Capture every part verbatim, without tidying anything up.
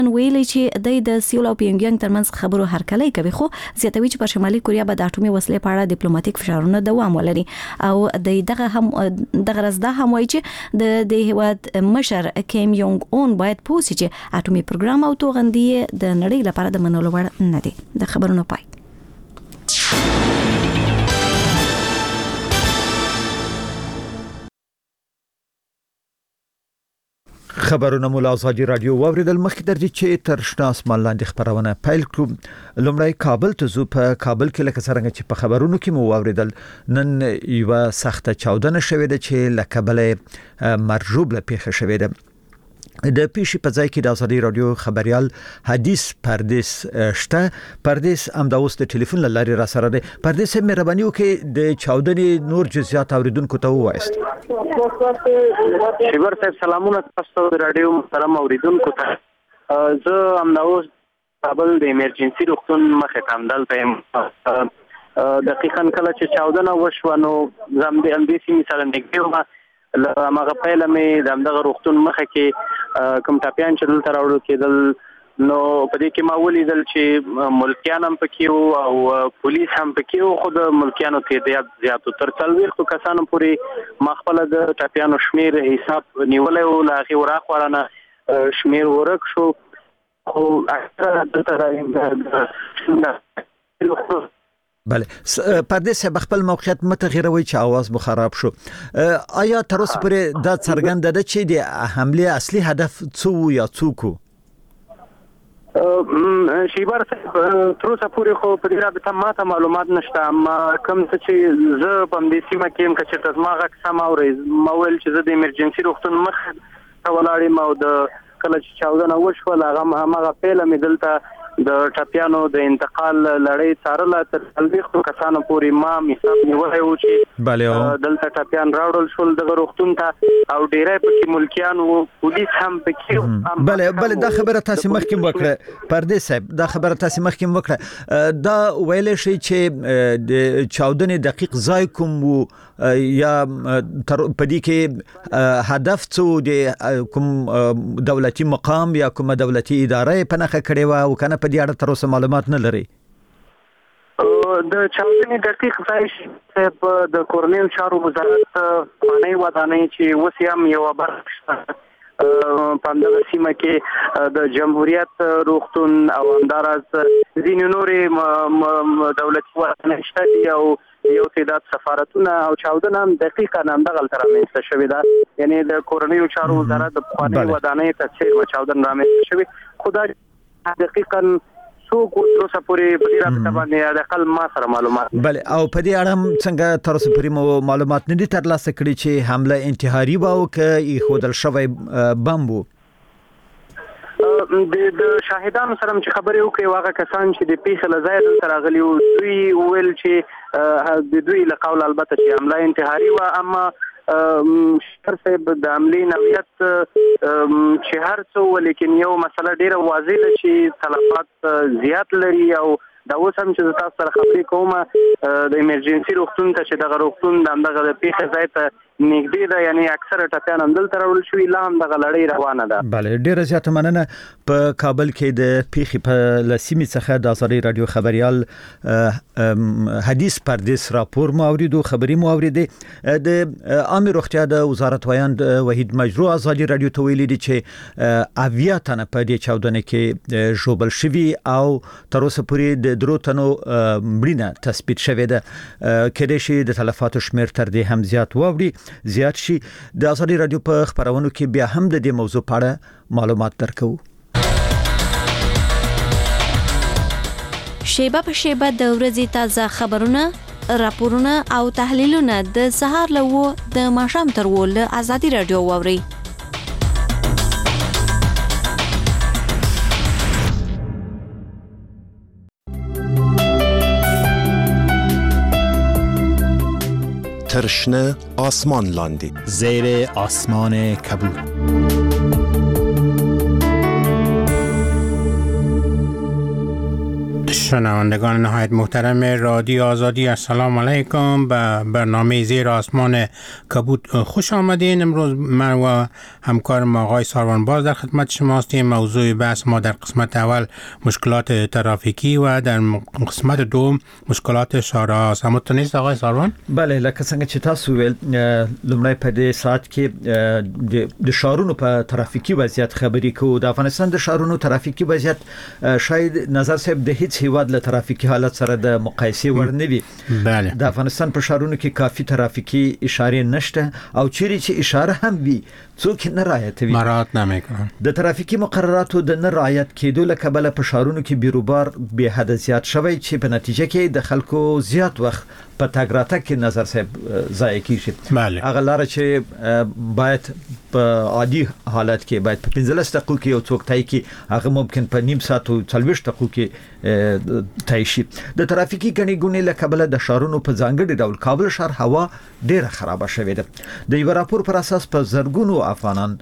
ویلي چې د سیول او پیونګیانګ ترمنځ خبرو هرکلی کوي، خو زیاتوي چې پر شمالي کوریا به د اټومي وسلې په اړه ډیپلوماټیک فشارونه دوام ولري او د دغه هم دغه رزدا هم وایي چې د د هیواد مشر کیم یونګ اون باید پوسي چې اټومي پروګرام او توغندي د نړۍ لپاره د منلو وړ نه دي. د خبرونو پای. خبرونه مولا ازادي رادیو واوریدل. مخکې درځي چې تر شنه اسمان لاندې خبرونه پیل کړو. لومړی کابل ته زو. په کابل کې لکه څنګه چې په خبرونو کې مو واوریدل نن یو سخته چاودنه شوې ده چې لکبل مرجوب له پیښه شوې ده. د پیشي په ځای کې د ازادي رادیو خبريال حدیث پردیس شته. پردیس ام د اوس د ټلیفون لاري را سره ده. پردیس مهرباني وکړئ د چاودنې نور جزئیات اوریدونکو ته ووایست. شیبر صاحب سلامونه تاسو د رادیو محترم اوریدونکو ته. زه ام د اوس کابل د ایمرجنسي روغتون مخه کاندل ته دقیقاً کله چې چاودنه وشو نو زم د ام بي سي مثلا نګیو لمغه پهله مې د دغه روغتون مخه کې کوم ټاپیان چې دلته راوړل کېدل نو په دې کې ما ولیدل چې ملکیان هم پکې او پولیس هم پکې او خود ملکیانو تعداد زیاتو تر څلوېښتو کسانو پورې ما خپل د ټاپیانو شمیر حساب نیولای او لا غي وراخورانه شمیر ورک شو خو اکثر دلته بله. پردیس خپل موقعیت متغیروي چې आवाज مو خراب شو. آیا تر اوسه پورې دا څرګند ده چې د حمله اصلي هدف څه یا څوک؟ شیبر صاحب تر اوسه پورې خو په دې رابطه ماته معلومات نشته، اما کوم څه چې زه په دې سیمه کې هم چې تاسو ما غږ سم اورئ ما ویل چې زه د ایمرجنسي روغتون مخ ته ولاړم او د کله چې چاودنه وشوه هغه هغه پیله مې دلته د ټاپیانو د انتقال لړۍ څارله تر څلوېښتو کسانو پورې ما حساب نیولی و چې دلته ټاپیان راوړل شول دغه روغتون ته او ډېری پکې ملکیان و پولیس هم پکې. بله بله دا خبره تاسو مخکې وکړه پردیس صاحب، دا خبره تاسو مخکې وکړه. دا ویل شي چې د چاودنې دقیق ځای کوم وو یا په دې کې هدف څه د کوم دولتي مقام یا کوم دولتي اداره په نخښه کړې و او کنه په دې اړه تر اوسه معلومات نه لري؟ د چاودنې دقیق ځای په د کورنیل چارو وزارت خانه ودانۍ چې اوس هم یوه برخه شته په همدغه سیمه کې د جمهوریت روغتون او همداراز ځینې نورې دولتي ودانۍ شته دي او یو تعداد سفارتونه او چاودنه هم دقیقاً همدغه تر رامنځته شوې ده، یعنی د کورنیو چارو وزارت د پخوانۍ ودانۍ ته څېرمه چاودنه رامنځته شوې. خو دا دقیقاً څوک تر اوسه پورې په دې رابطه باندې د اقل ما سره معلومات. بله او په دې اړه څنګه تر اوسه پورې مو معلومات نه دي ترلاسه کړي چې حمله انتحاري وه او که ایښودل شوی بم وو؟ د شاهدانو سره چې خبرې وکړې هغه کسان چې د پیښې له ځایه دلته راغلي وو دوی وویل چې د دوی له قوله البته چې حمله انتحاري وه، اما شکر صاحب د حملې نوعیت چې هر څه و لیکن یو مسله ډیره واضح ده چې تلفات زیات لري او دا اوس هم چې تاسو سره خبرې کوم د ایمرجنسي روغتون ته چې دغه روغتون د همدغه د پیښې ځای ته نږدې ده، یعنی اکثره ټپیان هم دلته راوړل شوي، لا هم دغه لړۍ روانه ده. بله ډیره زیاته مننه. په کابل کې د پیښې په له سیمې څخه د ازادي رادیو خبريال حدیث پردیس راپور مو اوریدو، خبري مو اوریدې. د عامه روغتیا د وزارت ویاند وحید مجروح ازادي رادیو ته ویلي دي چې اویا تنه په دې چاودنه کې ژوبل شوي او تر اوسه پورې د درو تنو مړینه تثبیت شوې ده. کېدای شي د تلفاتو شمیر تر دې هم زیات واوړي زیات شي. د ازادي رادیو په خبرونو کې بیا هم د دې موضوع په اړه معلومات درکو. شیبه په شیبه د ورځې تازه خبرونه، راپورونه او تحلیلونه د سهار له و د ماښام تر و له ازادي رادیو واوري. ترشنه آسمان لاندی زیر آسمان کبود شنوندگان نهایت محترم رادیو آزادی، السلام علیکم. به برنامه زیر آسمان کبوت خوش آمدین. امروز من و همکارم آقای ساروان باز در خدمت شما هستیم. موضوع بحث ما در قسمت اول مشکلات ترافیکی و در قسمت دوم مشکلات شارع است. همتون نیست آقای ساروان؟ بله، لکه څنګه چې تاسو ویل لومړی په دې ساعت کې د شارونو په ترافیکی وضعیت خبرې کوو. د افغانستان د شارونو ترافیکی وضعیت شاید نظر صاحب د هیڅ هیواد له ترافیکی حالت سره د مقایسې وړ نه وي. بله، د افغانستان په شارونو کې کافي ترافیکی اشاره نشته او چیرې چې اشاره هم وي څوک نه رعایتوي، مراعات نمیکنن. د ترافیکی مقرراتو د نه رعایت کېدو له کبله په شارونو کې بیروبار به حد زیات شوی چې په نتیجه کې د خلکو زیات وخت په تګ راتګ کې نظر صاحب ضایع کیږي. بله، هغه لار چې باید په عادي حالت کې باید په پنځلس دقیقو کې یو څوک تای کی هغه ممکن په نیم ساعت او څلوېښت دقیقو کې تای شي. د ترافیکی ګڼې ګونې له کبله د شارونو په ځانګړي ډول کابل ښار هوا ډیره خرابه شوې ده. د یو راپور پر اساس په زرګونو افغانان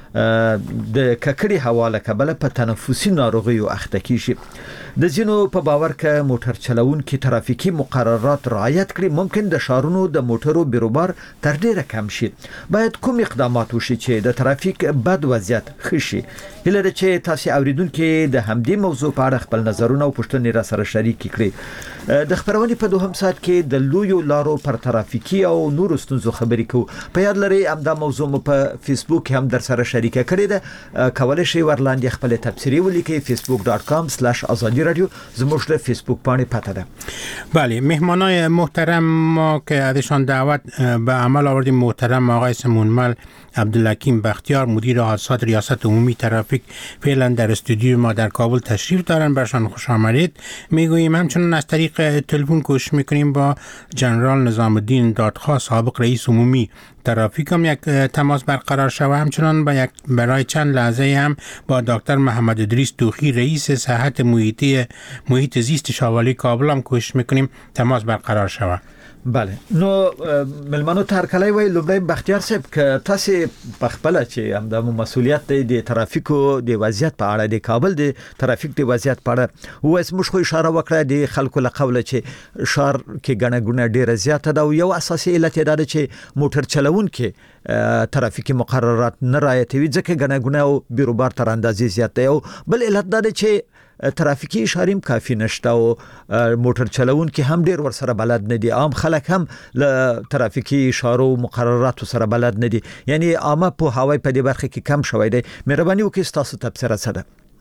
د ککړې هوا له کبله په تنفسي ناروغیو اخته کیږي. د ځینو په باور ک موټر چلوونکي ترافیکی مقررات رعایت کړي ممکن د شارونو د موټرو بیروبار تر ډیره کم شي. باید کوم اقدامات وشي چې د ترافیک بد وضعیت خشي؟ هله د چې تاسو اوریدونکو د همدې موضوع په اړه خپل نظرونه او پوښتنې را سره شریک کړئ. د خبرونې په دوهم ساعت کې د لویو لارو پر ترافیکی او نورو ستونزو خبرې کوو. په یاد لرئ همدا موضوع مو په فیسبوک هم در سره شریک کړی ده. کولای شئ ورلاندې خپل تبصرې ولیکئ facebook dot com slash azadi radio زموږ د فیسبوک پاڼې پته ده. بله، مهمانای محترم ما که ازشان دعوت به عمل آوردیم، محترم آقای سمونمل عبدالحکیم بختیار مدیر حادثات ریاست عمومی ترافیک فعلا در استودیو ما در کابل تشریف دارن. برشان خوش آمدید میگوییم. همچنین از طریق تلفن کوشش میکنیم با جنرال نظام الدین دادخواه سابق رئیس عمومی ترافیک هم یک تماس برقرار شود. همچنان با یک برای چند لحظه هم با دکتر محمد ادریس توخی رئیس صحت محیطی محیط زیست شاوالی کابل هم کوشش میکنیم تماس برقرار شود. بله، نو ملمنو ترکلای وای لومړی بختیار صاحب که تاسو په خپل چې هم د مسولیت د ترافیکو د وضعیت په اړه د کابل د ترافیک د وضعیت په اړه وایس موږ خو اشاره وکړه د خلکو له قوله چې شهر کې ګڼه ګونه ډیره زیاته ده او یو اساسي علت دا ده چې موټر چلوونکي ترافیکی مقررات نه رعایتوي ځکه ګڼه ګونه او بیروبار تر اندازې زیات دی. او بل علت دا ده چې ترافیکی اشاریم کافی نشته او موټر چلوونکي هم ډیر ور سره بلد نه دي. عام خلک هم له ترافیکی اشارو مقرراتو سره بلد نه دي، یعنی عامه په هوای په دې برخه کې کم شوی دی. مهرباني وکړئ تاسو تبصره څه ده؟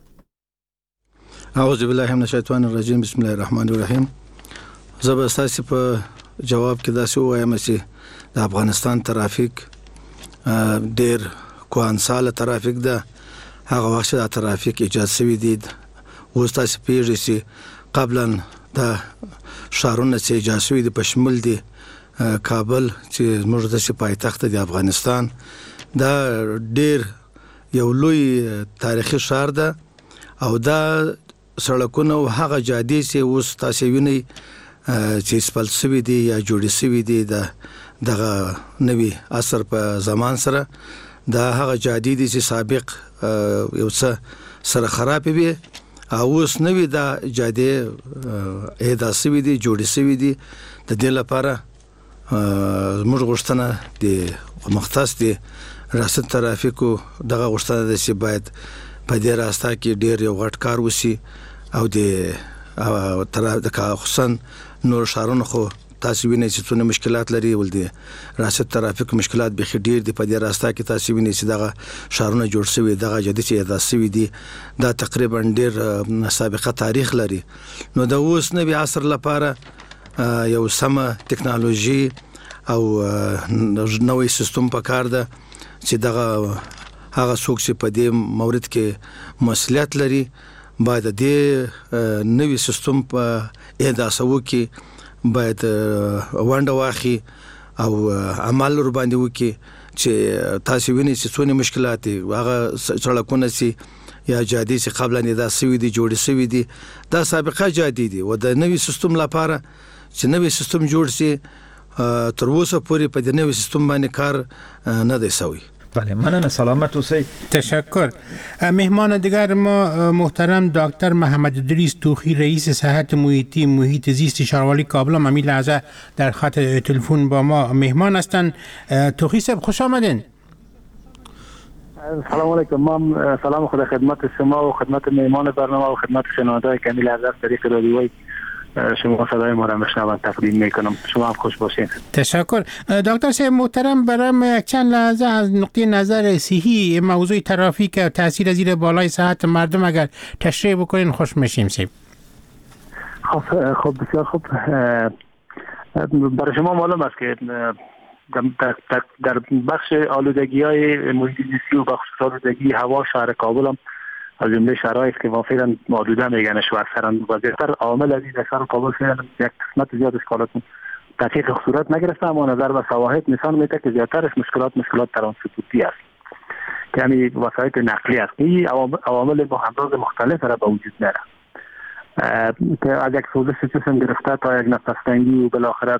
اعوذ بالله من الشیطان الرجیم، بسم الله الرحمن الرحیم. زه به تاسو په جواب کې داسې وایم چې د افغانستان ترافیک ډیر کوانساله ترافیک ده. هغه وخت د ترافیک اجازه شوی دی. اوس تاسو پیژنئ چې قبلا د شهرونو چې اجازه شوی دی په شمول دی کابل چې موږ د پایتخت د افغانستان دا ډیر یو لوی تاریخي شهر ده او دا سړکونه او هغه جادې چې اوس تاسو وینئ چې سپل شوی دی یا جوړ شوی دی د دغه نوی عصر په زمان سره دا هغه جادې دي چې سابق یو څه سره خراب وي او اوس نوی دا جادې اهدا شوی دی جوړ شوی دی. د دې لپاره موږ غوښتنه د مختص دی ریاست ترافیکو دغه غوښتنه ده چې باید په دې راستا کې ډیر یو غټ کار وشي او د ترافیک خصوصا نور شهرونو خو تاسو وینئ چې څونه مشکلات لري. ول دي ریاست ترافیک مشکلات به ډیر دی په دې راستا کې. تاسو وینئ چې دغه شهرونه جوړ شوی دغه جدي چې ادا شوی دی دا تقریبا ډیر سابقه تاریخ لري. نو د اوس نوی عصر لپاره یو سمه ټکنالوژي او نوې سیستم پکار ده چې دغه هغه څوک چې په دې مورد کې مسؤلیت لري باید د نوې سیستم په اهدا سوو کې باید وانډه واخی او عمل ور باندې وکي چې تاسو وینئ چې څونه مشکلات دي. هغه سړکونه چې یا جادي چې قبل نه دا سوي دي جوړ سوي دي دا سابقه جادي دي او د نوې سیستم لپاره چې نوې سیستم جوړ شي تر اوسه پورې په دې نوې سیستم باندې کار نه دی شوی. بله مننه سلامت اوسئ. تشکر. مهمان دیگر ما محترم دکتر محمد ادریس توخی رئیس صحت محیطی محیط زیست شهرواری کابل هم همین لحظه در خط تلفن با ما مهمان هستند. توخی صاحب خوش آمدین. سلام علیکم. من سلام خدا خدمت شما و خدمت مهمان برنامه و خدمت شنونده‌های کمیل از طریق رادیوی شما صدای ما را میشنوند تقدیم میکنم. شما هم خوش باشین. تشکر. دکتر صاحب محترم برام یک چند لحظه از نقطه نظر صحی موضوع ترافیک و تاثیر زیر بالای صحت مردم اگر تشریح بکنین خوش میشیم صاحب. خب خب بسیار خوب. برای شما معلوم است که در, در, در بخش آلودگی های محیط زیستی و بخش آلودگی هوا شهر کابل هم از جمله شهرهایی که فعلا آلوده میگنش و اکثرا وضعیتر عامل از این شهر کابل فعلا یک قسمت زیاد اشکالات دقیق صورت نگرفته، اما نظر به شواهد نشان میده که زیادترش مشکلات مشکلات ترانسپورتی است که یعنی وسایل نقلیه است. این عوامل با امراض مختلف را به وجود میاره که از یک سوزش جسم گرفته تا یک نفس تنگی و بالاخره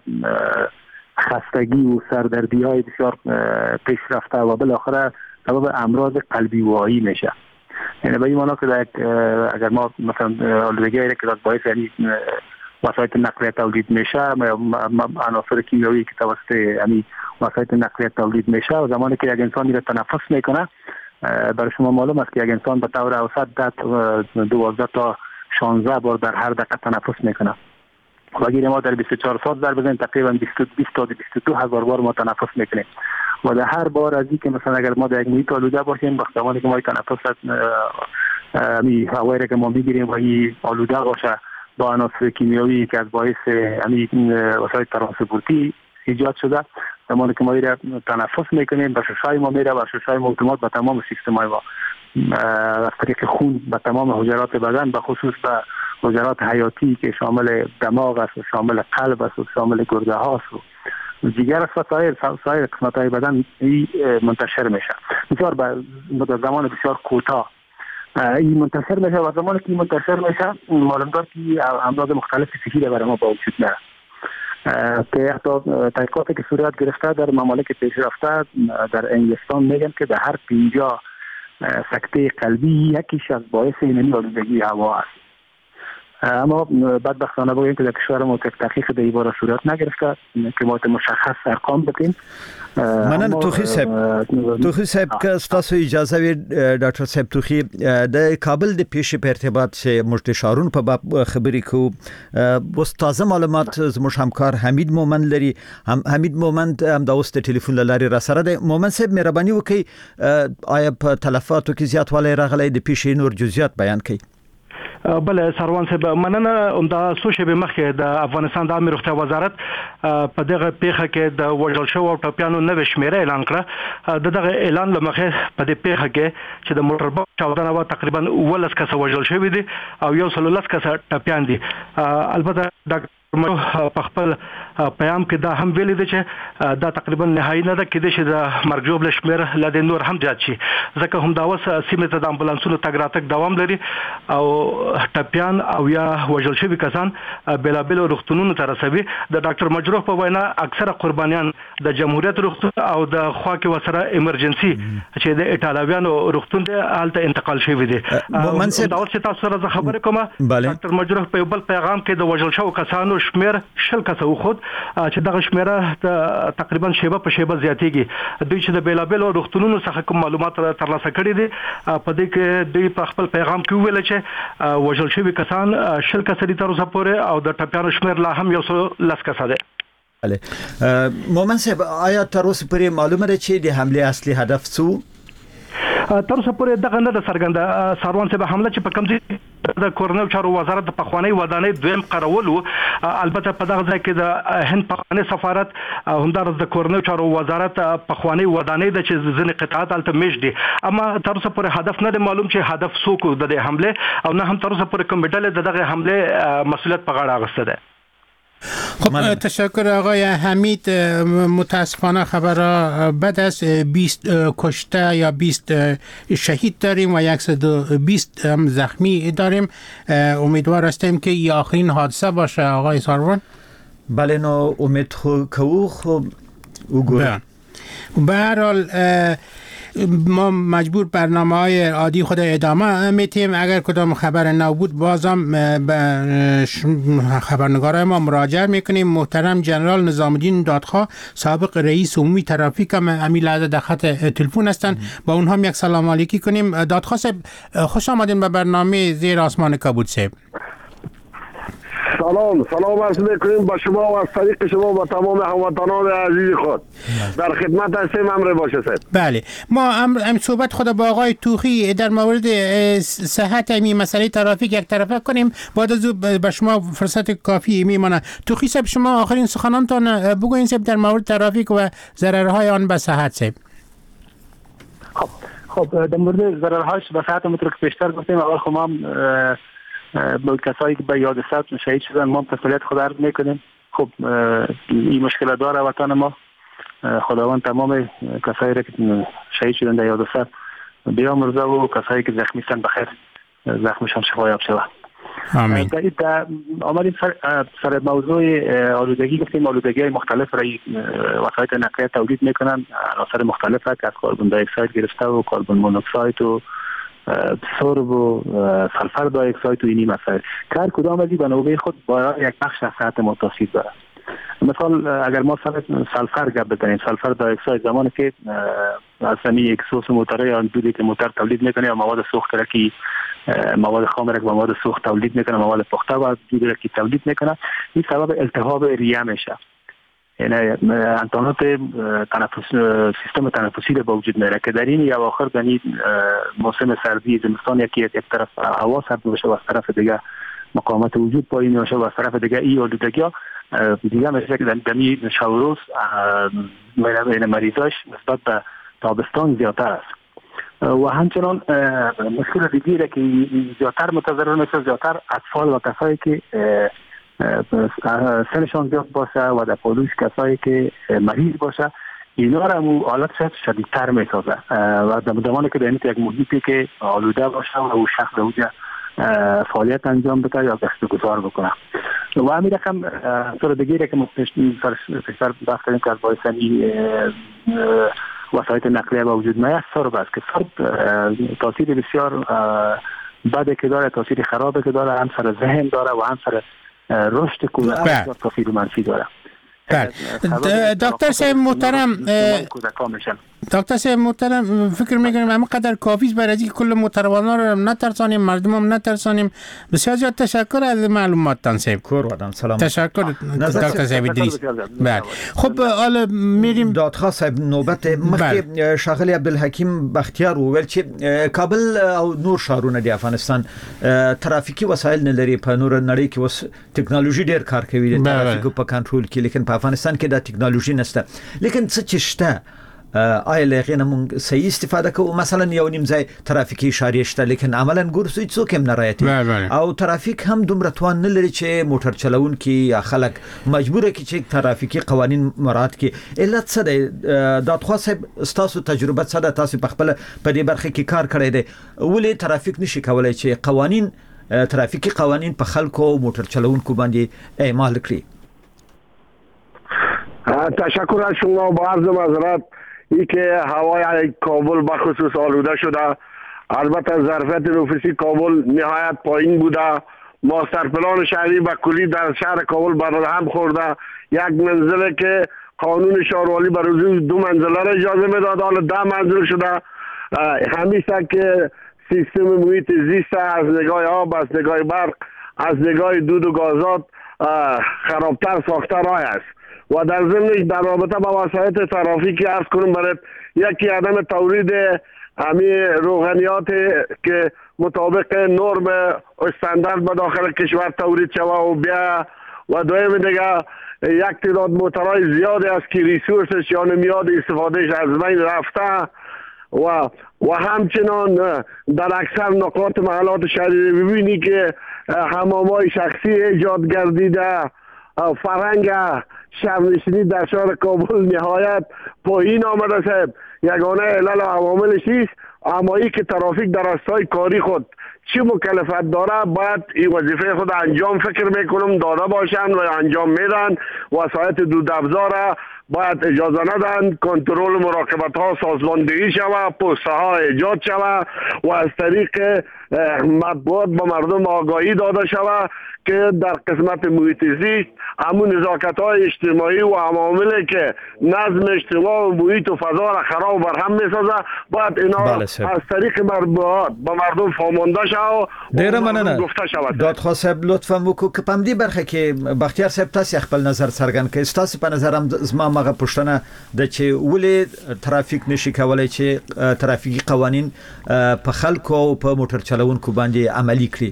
خستگی و سردردی های بسیار پیش رفته و بالاخره سبب امراض قلبی واهی میشه. یعنی به این معنی که اگر ما مثلا آلودگی هایی که باعث یعنی وسایل نقلیه تولید میشه، عناصر کیمیایی که توسط یعنی وسایل نقلیه تولید میشه و زمانی که یک انسان را تنفس میکنه، برای شما معلوم است که یک انسان به طور اوسط دوازده تا شانزده بار در هر دقیقه تنفس میکنه و اگر ما در بیست و چهار ساعت ضرب بزنیم تقریبا بیست تا بیست و دو هزار بار ما تنفس میکنیم و در هر بار از این که مثلا اگر ما در یک محیط آلوده باشیم وقتی زمانی که ما تنفس می هوایی که ما میگیریم و این آلوده باشه با عناصر کیمیایی که از باعث یعنی وسایل ترانسپورتی ایجاد شده، زمانی که ما را تنفس میکنیم به ششای ما میره و ششای ما اتومات به تمام سیستم های ما از طریق خون به تمام حجرات بدن به خصوص به حجرات حیاتی که شامل دماغ است و شامل قلب است و شامل گرده هاست و جگر است و سایر سایر قسمت های بدن منتشر میشه بسیار به زمان بسیار کوتاه این منتشر میشه و زمانی که این منتشر میشه معلوم دار که امراض مختلف صحی را برای ما با وجود میاره که حتی تحقیقاتی که صورت گرفته در ممالک پیشرفته در انگلستان میگن که در هر پنجاه سکته قلبی یکیش از باعث این آلودگی هوا است. اما بدبختانه بگوییم که در کشور ما تحقیق در این باره صورت نگرفته که ما مشخص ارقام بدیم. مننه توخی صاحب. توخی صاحب که تاسو اجازه وی ډاکټر صاحب توخی د کابل د پیش په ارتباط سه مشتشارون په باب خبرې کو بس تازه معلومات زموږ همکار حمید مومن لري. هم حمید مومن هم د اوس د ټلیفون لاري را سره د مومن صاحب مهرباني وکي آیا په تلفاتو کې زیاتوالی راغلی د پیش نور جزئیات بیان کړئ. بله سروان صاحب مننه. دا څو شېبې مخکې د افغانستان د عامه روغتیا وزارت په دغه پیښه کې د وژل شوو او ټپیانو نوې شمیره اعلان کړه. د دغه اعلان له مخې په دې پیښه کې چې د موټر بم چاودنه وه تقریبا اوولس کسه وژل شوي دي او یو سل لس کسه ټپیان دي. البته ډاکټر په خپل پیام کې دا هم ویلي دی چې دا تقریبا نهایي نه ده، کېدای شي د مرګ ژوبله شمېر له دې نور هم زیات شي ځکه همدا اوس سیمې ته د امبولانسونو تګ راتګ دوام لري او ټپیان او یا وژل شوي کسان بېلابېلو روغتونونو ته رسوي. د ډاکټر مجروح په وینا اکثره قربانیان د جمهوریت روغتون او د خوا کې ورسره ایمرجنسي چې د ایټالویانو روغتون دی هلته انتقال شوي دي. دا اوس چې تاسو سره زه خبرې کوم ډاکټر مجروح په یو بل پیغام کې د وژل شوو کسانو شمیر شل کسه وخود چې دغه شمیره تقریبا شیبه په شیبه زیاتېږي. دوی چې د بیلابیلو روغتونونو څخه کوم معلومات ترلاسه کړي دي په دې کې دوی په خپل پیغام کې ویل چې وژل شوي کسان شل کسه دي تر اوسه پورې او د ټپیانو شمیر لا هم یو څو لس کسه دی. بله مومن صاحب آیا تر اوسه پورې معلومه ده چې د حمله اصلي هدف څه تر اوسه پورې دغه نه ده څرګنده سروان صاحب حمله چې په کوم ځای د کورنیو چارو وزارت د پخوانی ودانۍ دویم قرول وو. البته په دغه ځای کې د هند پخوانی سفارت همدارس د کورنیو چارو وزارت پخوانی ودانۍ د چې ځینې قطعات هلته میش دي، اما تر اوسه پورې هدف نه دی معلوم چې هدف څوک د دې حمله او نه هم تر اوسه پورې کوم ډلې د دغه حمله مسؤلیت په غاړه اخیسته ده. خب تشکر آقای حمید. متاسفانه خبر بد است، بیست کشته یا بیست شهید داریم و صد و بیست هم زخمی داریم. امیدوار هستیم که این آخرین حادثه باشه آقای ساروان. بله نو امید خو کو خب به هر حال ما مجبور برنامه های عادی خود ادامه میتیم. اگر کدام خبر نو بود بازم به خبرنگارای ما مراجعه میکنیم. محترم جنرال نظام الدین دادخواه سابق رئیس عمومی ترافیک هم همین لحظه در خط تلفن هستند، با اونها هم یک سلام علیکی کنیم. دادخواه صاحب خوش آمدین به برنامه زیر آسمان کبود صاحب. سلام سلام عرض میکنیم با شما و از طریق شما با تمام هموطنان عزیز خود. در خدمت هستیم. امر باشه صاحب. بله، ما ام, ام صحبت خود با آقای توخی در مورد صحت این مسئله ترافیک یک طرفه کنیم، بعد از او به شما فرصت کافی میمونه. توخی صاحب شما آخرین سخنانتان بگوین صاحب در مورد ترافیک و ضررهای آن به صحت صاحب. خب خب در مورد ضررهاش به صحت مطلق بیشتر گفتیم. اول خب ما با کسایی که به یاد ثبت شهید شدن ما تسلیت خود عرض میکنیم. خب این مشکل داره وطن ما. خداوند تمام کسایی را که شهید شدن در یاد ثبت بیامرزه و کسایی که زخمی هستند بخیر زخمشان شفایاب شود. آمین. در آمدیم سر, سر موضوع آلودگی گفتیم. آلودگی های مختلف را وسایل نقلیه تولید میکنن، عناصر مختلف را که از کربن دی اکساید گرفته و کربن مونوکساید و سرب و سلفر دی اکساید و اینی مسائل که هر کدام از این به نوبه خود با یک بخش از صحت ما تاثیر داره. مثال اگر ما سر سلفر گپ بزنیم، سلفر دی اکساید زمانی که از همین اکسوس موتور یا دودی که موتور تولید میکنه یا مواد سوخت را که مواد خام را که مواد سوخت تولید میکنه، مواد پخته و دودی را که تولید میکنه، این سبب التهاب ریه میشه. یعنی انتانات تنفس سیستم تنفسی به وجود میاره که در این یا آخر در این موسم سردی زمستان یکی یک طرف هوا سرد بشه و از طرف دیگه مقاومت وجود پایین باشه و از طرف دیگه این آلودگی ها دیگه میشه که در این شب و روز مریضاش نسبت به تابستان زیادتر است. و همچنان مشکل دیگه که زیادتر متضرر میشه زیادتر اطفال و کسایی که سنشان زیاد باشه و در پالوش کسایی که مریض باشه، اینا را مو حالت شدیدتر میسازه و در زمانی که در این یک محیطی که آلوده باشه و او شخص در اونجا فعالیت انجام بده یا گشت و گذار بکنه. و همین رقم طور دیگه که ما پیشتر بحث کردیم که از باعث وسایل نقلیه به وجود میاد سرب است که سرب تاثیر بسیار بده که داره، تاثیر خرابه که داره، هم سر ذهن داره و هم سر رشد کودک تاثیر منفی داره. دکتر صاحب محترم دکتر صاحب محترم فکر میکنیم همه قدر کافی است برای اینکه کل محترمانا رو نترسانیم، مردم هم نترسانیم. بسیار زیاد تشکر از معلوماتتان صاحب. کور سلام. تشکر دکتر صاحب ادریس. بله خب حالا میریم دادخواه صاحب نوبت مخکې شاغلی عبدالحکیم بختیار وویل چې کابل او نور ښارونه د افغانستان ترافیکي وسایل نه لري. په نور نړۍ کې اوس ټکنالوژي ډیر کار کوي د ترافیکو په کنټرول کې، لیکن په افغانستان کې دا ټکنالوژي نشته. لیکن څه چې شته آیا لغې نه مونږ صحیح استفاده کوو؟ مثلا یو نیم ځای ترافیکي اشارې شته لیکن عملا ګورسو څوک هم نه رعایتوي او ترافیک هم دومره توان نه لري چې موټر چلونکي یا خلک مجبوره کړي چې ترافیکي قوانین مراعات کړي. علت څه دی؟ دادخواه صاحب ستاسو تجربه څه ده؟ تاسو په خپل په دې برخه کې کار کړی دی، ولې ترافیک نشي کولای چې قوانین ترافیکي قوانین په خلکو او موټر چلونکو باندې اعمال کړي؟ تشکر از شما. با عرض معذرت ای که هوای کابل بخصوص آلوده شده، البته ظرفیت نفوسی کابل نهایت پایین بوده. ماستر پلان شهری به کلی در شهر کابل بر هم خورده. یک منزله که قانون شهروالی بر روزی دو منزله را اجازه میداد حالا ده منزل شده. همیشه که سیستم محیط زیست از نگاه آب، از نگاه برق، از نگاه دود و گازات خرابتر ساخته راه است. و در ضمن در رابطه با وسایل ترافیکی عرض کنم برای یکی عدم تولید همین روغنیات که مطابق نرم استاندارد به داخل کشور تولید شود و بیا و دویم دیگه یک تعداد موتورهای زیادی است که ریسورسش یا نمیاد استفادهش از بین رفته و و همچنان در اکثر نقاط محلات شهری ببینی که حمام‌های شخصی ایجاد گردیده. فرهنگ شهرنشینی در شهر کابل نهایت پایین آمده صاحب. یگانه علل و عواملش است اما ای که ترافیک در راستای کاری خود چه مکلفیت داره باید این وظیفه خود انجام فکر میکنم داده باشند و انجام میدن. وسایط دودافزار باید اجازه ندن، کنترل مراقبت ها سازماندهی شود، پست ها ایجاد شود و از طریق مطبوعات به مردم آگاهی داده شود که در قسمت محیط زیست همون نزاکت های اجتماعی و عواملی که نظم اجتماع و محیط و فضا را خراب بر هم میسازه باید اینا از طریق مطبوعات به مردم فهمانده شود و مردم گفته شود. دادخواه صاحب لطفا وکړو که په دې برخه کې بختیار صاحب تاسو خپل نظر څرګند کړئ. تاسو په نظر هم زما مغه پښتنه د چې ولې ترافیک نشي کولای چې ترافیکي قوانين په خلکو او په موټر چلونکو باندې عملی کړي؟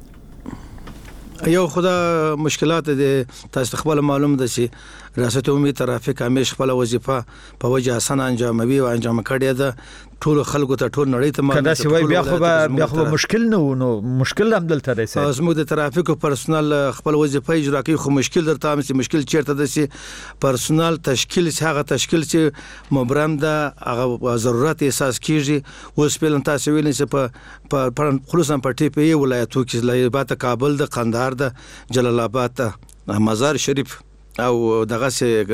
یو خدا مشکلات دي تاسو خپل معلوم ده چې ریاست عمومي ترافیک همیش خپل وظیفه په وجه حسن انجاموي او انجام کړی ده ټول خلکو ته ټول نړۍ ته معلومه ده. کدا سی بیا خو بیا خو مشکل نه نو مشکل هم دلته دی. زموږ د ترافیکو پرسونل خپل وظیفه اجرا کوي خو مشکل درته هم چې مشکل چیرته ده چې پرسونل تشکیل هغه تشکیل چې مبرم ده هغه ضرورت احساس کیږي. اوس په تاسو ویل چې په خصوصا په ټي پی ولایتو کې لایبات کابل د قندهار د جلال آباد ته مزار شریف او دغه سه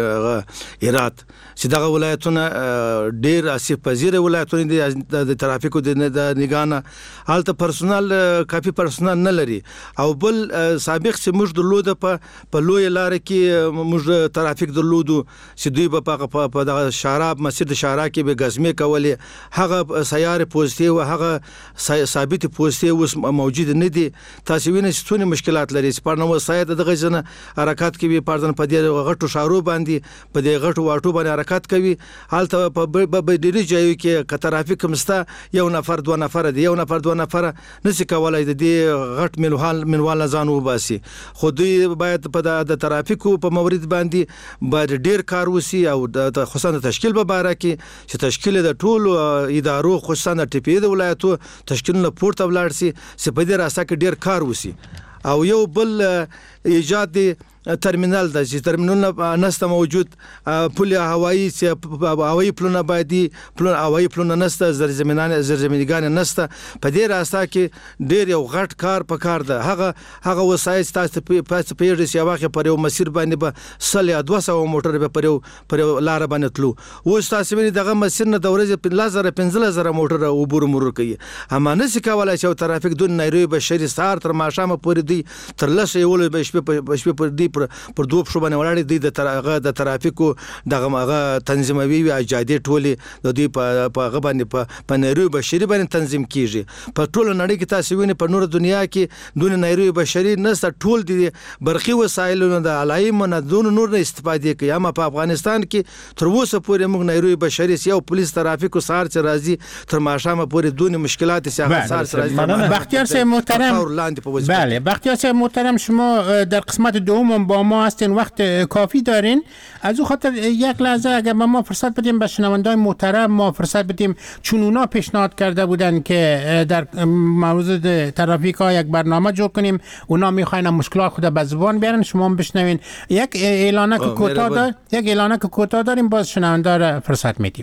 هرات چې دغه ولایتونه ډیر اسیف پذیر ولایتونه دي د ترافیکو د نگانه حالت پرسونل کافي پرسونل نه لري او بل سابق چې موږ درلود په په لوی لار کې موږ ترافیک درلودو چې دوی په په دغه شراب مسجد شارع کې به غزمه کولې هغه سیاره پوسټي او هغه ثابت پوسټي اوس موجود نه دي. تاسو وینئ چې څونه مشکلات لري چې پرنو وسایت دغه ځنه حرکت کې به پردن په د غټو شارو باندې په دې غټو واټو باندې حرکت کوي. حالت په ډېری ځایو کې ک ترافیک مستا یو نفر دوه نفر دی یو نفر دوه نفر نشي کولای د دې غټ منوال منوال ځان وباسي. خو دوی باید په د ترافیکو په مورید باندې باید ډېر کار وسی او د خصوصا تشکیل به باره کې چې تشکیل د ټولو ادارو خصوصا د ټي پی د ولایتو تشکیل نه پورته ولاړ سي چې په دې راسته کې ډېر کار وسی. او یو بل ایجاد دی ترمینال د چې ترمینال نسته موجود پل هوایی چې هوایی پلونه باندې پلون هوایی پلونه نسته زرزمینان زرزمینګان نسته په دې راسته کې ډېر یو غټ کار په کار ده. هغه هغه وسایل تاسو په پیړ چې واخه پر یو مسیر باندې به سل دوه سوه موټر به پر یو پر لار باندې تلو. اوس تاسو وینئ دغه مسیر نه د ورځې پنځه زره موټر عبور مرور کوي. اما نشي کولای چې ترافیک دون نایروبي بشری سار تر ماښام پورې دی تر لسه یو به شپه په شپه پر دی پر پر دوه شو باندې ولاړ دي د ترغه د ترافیکو دغه مغه تنظیموي او اجادي ټولي د دې په غ باندې په نایروبي بشري باندې تنظیم کیږي. په ټول نړۍ کې تاسو وینئ په نور دنیا کې دون نایروبي بشري نسته ټول دي برقي وسایلونو د علایم نه دون نور نه استفاده کوي. اما په افغانستان کې تر اوسه پورې موږ نایروبي بشري یو پولیس ترافیکو سار چې راځي تر ماښام پورې دون مشکلات سیاق سار راځي. بختیار صاحب محترم بله بختیار صاحب محترم شما در قسمت دوم با ما هستین وقت کافی دارین. از او خاطر یک لحظه اگر ما فرصت بدیم به شنوندای محترم ما فرصت بدیم چون اونا پیشنهاد کرده بودن که در موضوع ترافیک ها یک برنامه جور کنیم اونا میخواین مشکلات خود به زبان بیارن شما هم بشنوین. یک اعلانه که کوتاه دار یک اعلانه که کوتاه داریم باز شنوندا را فرصت میدیم.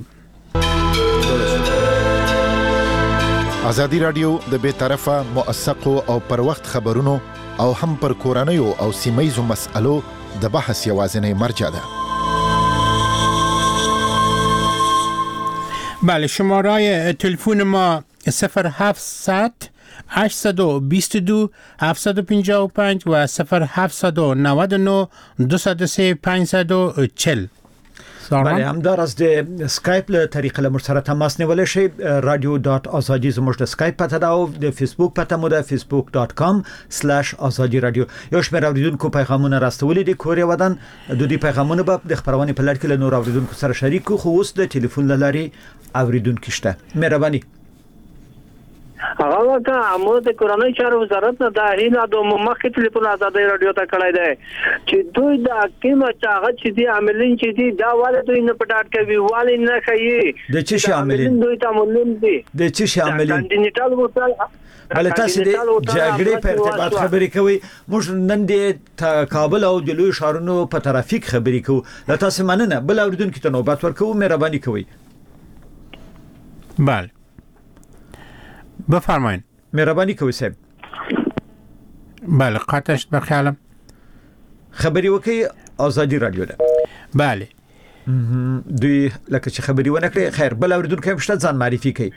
ازادي رادیو د بی‌طرفه موثقو او پر وخت خبرونو او هم پر کورنیو او سیمایزو مسألو د بحث یوازینی مرجع ده. بله شماره تلفن ما صفر هفتصد هشتصد و بیست و دو هفتصد و پنجاه و پنج و صفر هفتصد و نود و نه دویست و سه پانصد و چهل. بله همدار از د اسکایپ له طریقې له مرسره تماس نیولای شئ. رادیو دات آزادی زموږ د اسکایپ پته ده او د فیسبوک پته مو ده فیسبوک دات کام سلاش آزادی رادیو. یو شمېر اوریدونکو پیغامونه راستولي دي کورې ودان د دې پیغامونه به د خبرونې په لړ کې له نور اوریدونکو سره شریک کو. خو اوس د ټلیفون لاري اوریدونکو شته. مهرباني هغه وخت امو د کورنۍ چارو وزارت نه د هیله د مخکې ټلیفون آزادۍ رادیو ته کړای دی چې دوی د حکیمه چاغه چې دی عاملین چې دی دا والي دوی نه پټاټ کوي والي نه کوي د چی شي عاملین دوی ته عاملین دي د چی شي عاملین کنټینټال وټال بل تاسو د جګړې په ارتباط خبرې کوي. موږ نن د کابل او د لوی ښارونو په ترافیک خبرې کوو. لا تاسو مننه بل اوریدونکو ته نوبت ورکوو. مهرباني کوئ. بله بفرمایید. مهرباني کوئ صاحب. بله قطعش به خیالم خبري وکي ازادي رادیو ده. بله دوی لکه چې خبري ونه کړې خیر بل اوریدونکو هم شته ځان معرفي کوي.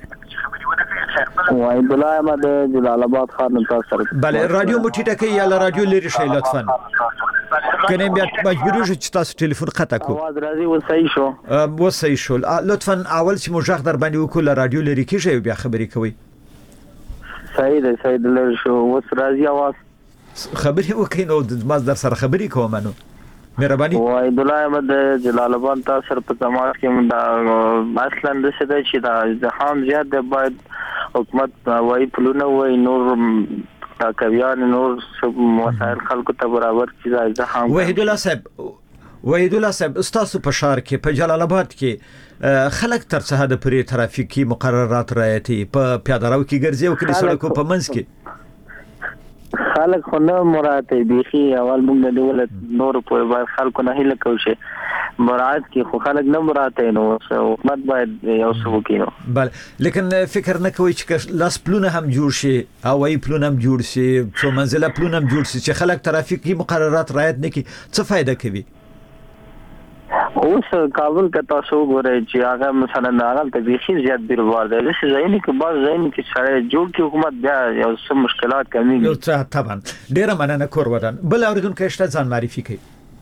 وای بلای ما د جلال آباد ښار نه تاسو سره. بله رادیو مو ټیټه کوي یا رادیو لري شي لطفا. کنه بیا مجبور شو چې تاسو ټلیفون قطع کو. आवाज راځي و صحیح شو. و صحیح شو. لطفا اول چې مو ژغ در باندې وکول رادیو لري کیږي بیا خبري کوي. صحیح ده صحیح ده لر شو و راځي आवाज. خبري وکي نو ما در سره خبري کوم نو. مهرباني. وای بلای ما د جلال آباد تاسو سره په تماس کې دا اصلا د څه د چې دا زحام زیات د باید حکومت وای پلونه وای نور تاکویان نور وسایل خلکو ته برابر چې زحام. وحید الله صاحب وحید الله صاحب استاد په شهر کې په جلال آباد کې خلک تر څه د پرې ترافیکي مقررات رعایتي په پیاده رو کې ګرځي او کله سړکو په منځ کې خلک خو نه مراته بيخي اول موږ د دولت نور په باید خلکو نه هله کوشي مراد کې خو خلک نه مراته نو حکومت باید یو څه وکړي. بله لیکن فکر نه کوي چې لاس پلونه هم جوړ شي او ای پلونه هم جوړ شي څو منزله پلونه هم جوړ شي چې خلک ترافیکي مقررات رعایت نه کوي څه فائدہ کوي. اوس کابل کې تاسو ګورئ چې هغه مثلا هغه ته بيخي زیات بیروبار دی چې ځینې کې بعض ځینې کې سره جوړ کې حکومت بیا یو څه مشکلات کوي. یو څه طبعا ډیره مننه کور ودان بل اوریدونکو شته ځان معرفي کوي.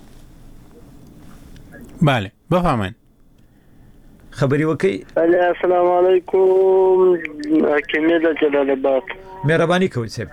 بله بفهمین خبري وکي. السلام علیکم کمیل جلال آباد. مهرباني کوئ صاحب.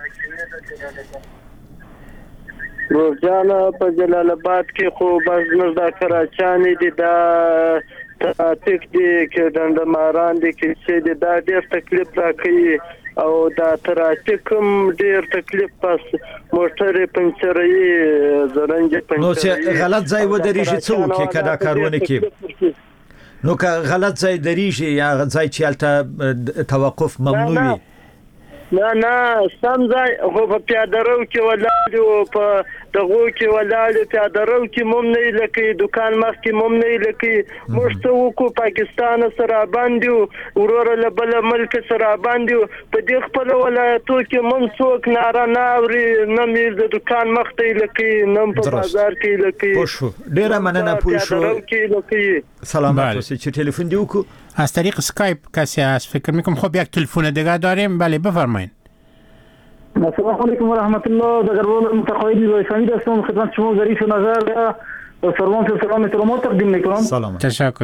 روزانه په جلال آباد کې خو بس نور دا کراچانې دي دا ترافیک دي کې دندماران دي کې چې دا ډېر تکلیف راکوي او دا ترافیک هم ډېر تکلیف پس موټر پنچري زرنج پنچري. نو چې غلط ځای ودرېږي څه وکړي کدا کارونه کې نو که غلط ځای درېږي یا ځای چې هلته توقف ممنوع وي. نه نه سم ځای خو په پیاده رو کې ولاړ او په دغه کې ولاړ پیاده رو کې مم نه لکه دکان مخ کې مم نه لکه مشتو کو پاکستان سره باندې ورور له بل ملک سره باندې په دې خپل ولایتو کې مم څوک ناره نه اوري نه مې د دکان مخ ته لکه نم په بازار کې لکه پوښو ډیره مننه پوښو سلام علیکم چې ټلیفون دی وکړو از طریق اسکایپ کسی هست فکر میکنم خب یک تلفن دیگه داریم. بله بفرمایید. السلام علیکم و رحمت الله. در قربان متقاعد وایسانی هستم خدمت شما ظریف نظر و سروان سلام احترامات تقدیم میکنم. سلام تشکر.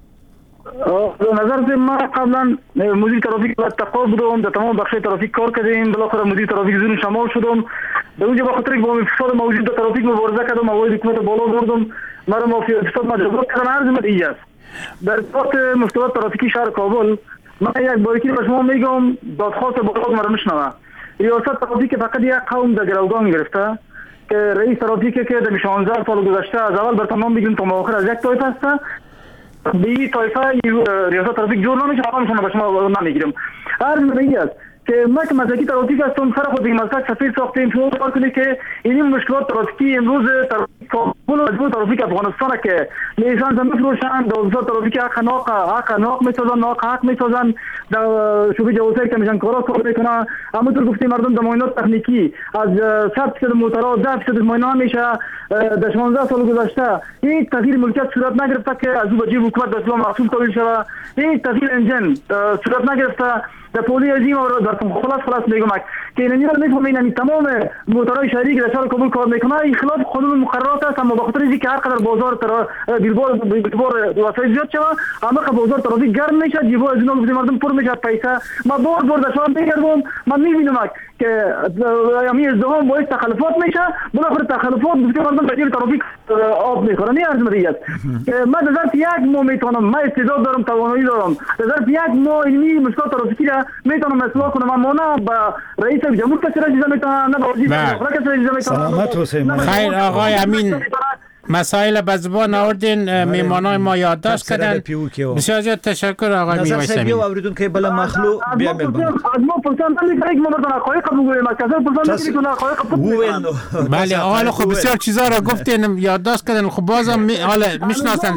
نظر ما قبلا مدیر ترافیک و تقوا بودم در تمام بخش ترافیک کار کردیم بالاخره مدیر ترافیک زون شمال شدم در اونجا با خاطر با فساد موجود در ترافیک مبارزه کردم موارد حکومت بالا بردم مرا مافیا فساد مجبور کردن عرض مدیه در وقت مشکلات ترافیکی شهر کابل من یک باریکی به شما میگم دادخواست بالا مرا میشنوه. ریاست ترافیک فقط یک قوم در گروگان گرفته که رئیس ترافیک که در شانزده سال گذشته از اول بر تمام بگیم تا آخر از یک طایفه است به این طایفه ریاست ترافیک جور نمیشه آقامشون به شما نمیگیرم. عرض میگه است که ما که مسلکی ترافیک هستم سر خود این مسلک سفید ساختیم شما کار کنید که این مشکلات ترافیکی امروز کابل و ترافیک افغانستان که لیسانس میفروشن دولت ترافیک حق ناق حق ناق میسازن ناق حق میسازن در شوخی جوازی که میشن کارا کار میکنن همونطور گفتیم مردم در معاینات تکنیکی از ثبت شده موتورها ضبط شده معاینه میشه در شانزده سال گذشته هیچ تغییر ملکیت صورت نگرفته که از او به جیب حکومت به اسلام محصول تبدیل شود هیچ تغییر انجن صورت نگرفته در پولی عظیم و در خلاص خلاص میگم که این نیاز میفهمین این تمام موتورهای شهری که در شهر کابل کار میکنه این خلاف قانون مقررات است اما به خاطر اینکه هر قدر بازار تر بیلبور بیلبور وسایل زیاد شود اما که بازار ترافیک گرم میشه جیبو از اینا گفتیم مردم پر میشه پیسه ما بار بار در شهر میگردم من میبینم که یعنی ازدحام باعث تخلفات میشه بالاخره تخلفات گفتیم مردم به جیب ترافیک آب میخورن این عرض مدیریت که من در ظرف یک ماه میتونم من استعداد دارم توانایی دارم در ظرف یک ماه علمی مشکلات ترافیکی را میتونم اصلاح کنم اما نه با رئیس جمهور کسی را اجازه میتونم نه با وزیر کسی را اجازه میتونم. سلامت حسین. خیر آقای امین مسائل به زبان آوردین، میمانای ما یادداشت کردن. بسیار زیاد تشکر آقای میوایس امین. نظر اوریدون که بلا مخلو بیا میبرم از ما پرسان دلی که ما بدون حقایق بگوییم، از کسی پرسان دلی که حقایق بگوییم. بله حالا خب بسیار چیزا را گفتین یادداشت کردن، خب بازم حالا میشناسن.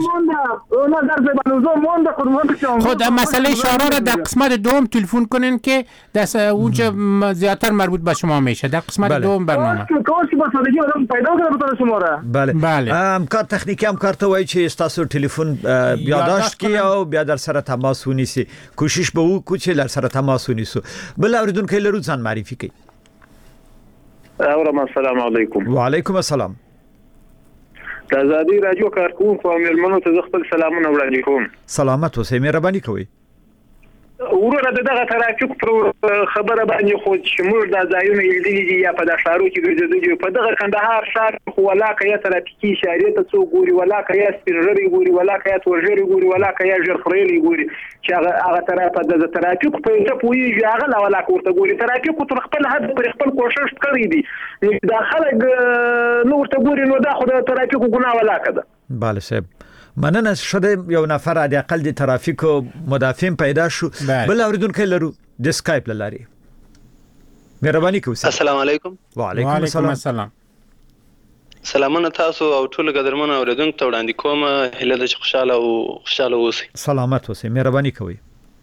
خود مسئله شورا را در قسمت دوم تلفن کنین که دست اونجا زیادتر مربوط به شما میشه در قسمت دوم برنامه. بله بله امکان تکنیکی امکان ته وایي چې تاسو ټلیفون یادداشت کړئ او بیا در سره تماس ونیسئ. کوشش به وکړو چې در سره تماس ونیسو. بل اوریدونکو لرو ځان معرفي کړئ. اورم السلام علیکم. وعلیکم السلام. د آزادي رادیو کارکونکو او مېلمنو ته خپل سلامونه وړاندې کوم. سلامت اوسئ، مهرباني کوئ. وروره دغه ترافیک پر خبره باندې خو چې موږ د ځایونو یلدلې دي یا په د ښارو کې ګرځېدلي په دغه کندهار ښار خو ولاکه یا ترافیکي اشارې ته څوک ګوري، ولاکه یا سپینږیري ګوري، ولاکه یا تورژیري ګوري، ولاکه یا ژرخړیلي ګوري چې هغه هغه طرفه د ترافیک په څه پوهېږي هغه لا ولاکه ورته ګوري. ترافیک تر خپل حد پر خپل کوشش کړی دي، دا خلک نو ورته ګوري، نو دا خو د ترافیکو ګناه ولاکه ده. بله صاحب مننه شده یو نفر د اقل د ترافیکو مدافعین پیدا شو. بل اوریدونکو لرو د اسکایپ لاري. مهرباني کوئ. السلام علیکم. وعلیکم السلام. سلامونه تاسو او ټول قدرمنو اوریدونکو ته وړاندې کوم، هله د خوشاله او خوشاله اوسئ. سلامت اوسئ، مهرباني کوئ.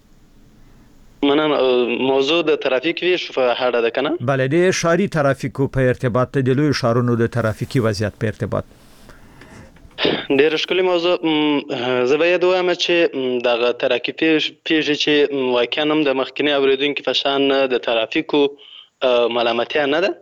مننه. موضوع د ترافیک ویش په اړه ده کنه؟ بله د شهري ترافیکو په ارتباط د لوی شهرونو د ترافیکي وضعیت په ارتباط. ډېر ښکلی موضوع. زه باید وایم چې دغه ترافیکي پیښې چې واقعا هم د مخکینی اوریدونکو په شان د ترافیکو ملامتیا نه ده.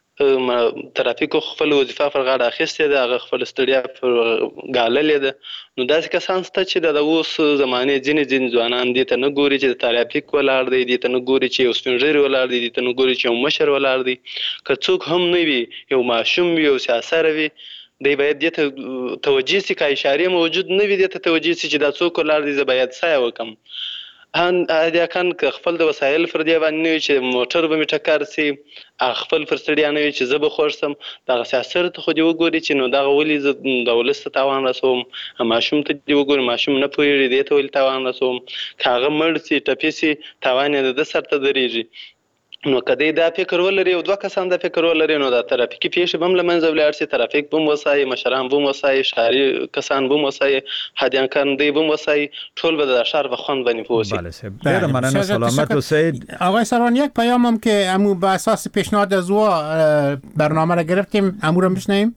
ترافیکو خپل وظیفه پر غاړه اخیستې ده، هغه خپل ستړیا پر ګاللې ده. نو داسې کسان شته چې د اوس زمانې ځینې ځینې ځوانان دې ته نه ګوري چې د ترافیک ولاړ دی، دې ته نه ګوري چې یو سپینږیري ولاړ دی، دې ته نه ګوري چې یو مشر ولاړ دی. که څوک هم نه وي، یو ماشوم وي، یو سیاسره وي، دی باید دې ته توجه سي. که اشارې موجود نه وي دې ته توجه سي چې دا څوک ولاړ دی، زه باید څه وکړم. هدا کان که خپل د وسایل فردي باندې نه وي چې موټر به مې ټکر سي، خپل پر ستړیا نه وي چې زه به خوښ سم، دغه سیاست ته خو دې وګوري چې نو دغه ولې زه د ولس ته تاوان رسوم. ماشوم ته دې وګوري، ماشوم نه پوهېږي دې ته ولې تاوان رسوم. که هغه مړ سي ټپي سي تاوان یې د ده سر ته درېږي. نو که دی دا فکر ولري او دوه کسان دا فکر ولري نو دا ترافیکي پیښې به هم له منځه ولاړ شي. ترافیک به هم وسایي، مشران به هم وسایي، ښاري کسان به هم وسایي، هادیانکان دی به هم وسایي، ټول به د ښار په خوند باندې پوه شي. بله صاحب ډېره مننه. سلامت اوسئ. آقای سروان یک پیام هم که امو به اساس پیشنهاد از او برنامه را گرفتیم، امو را میشنویم.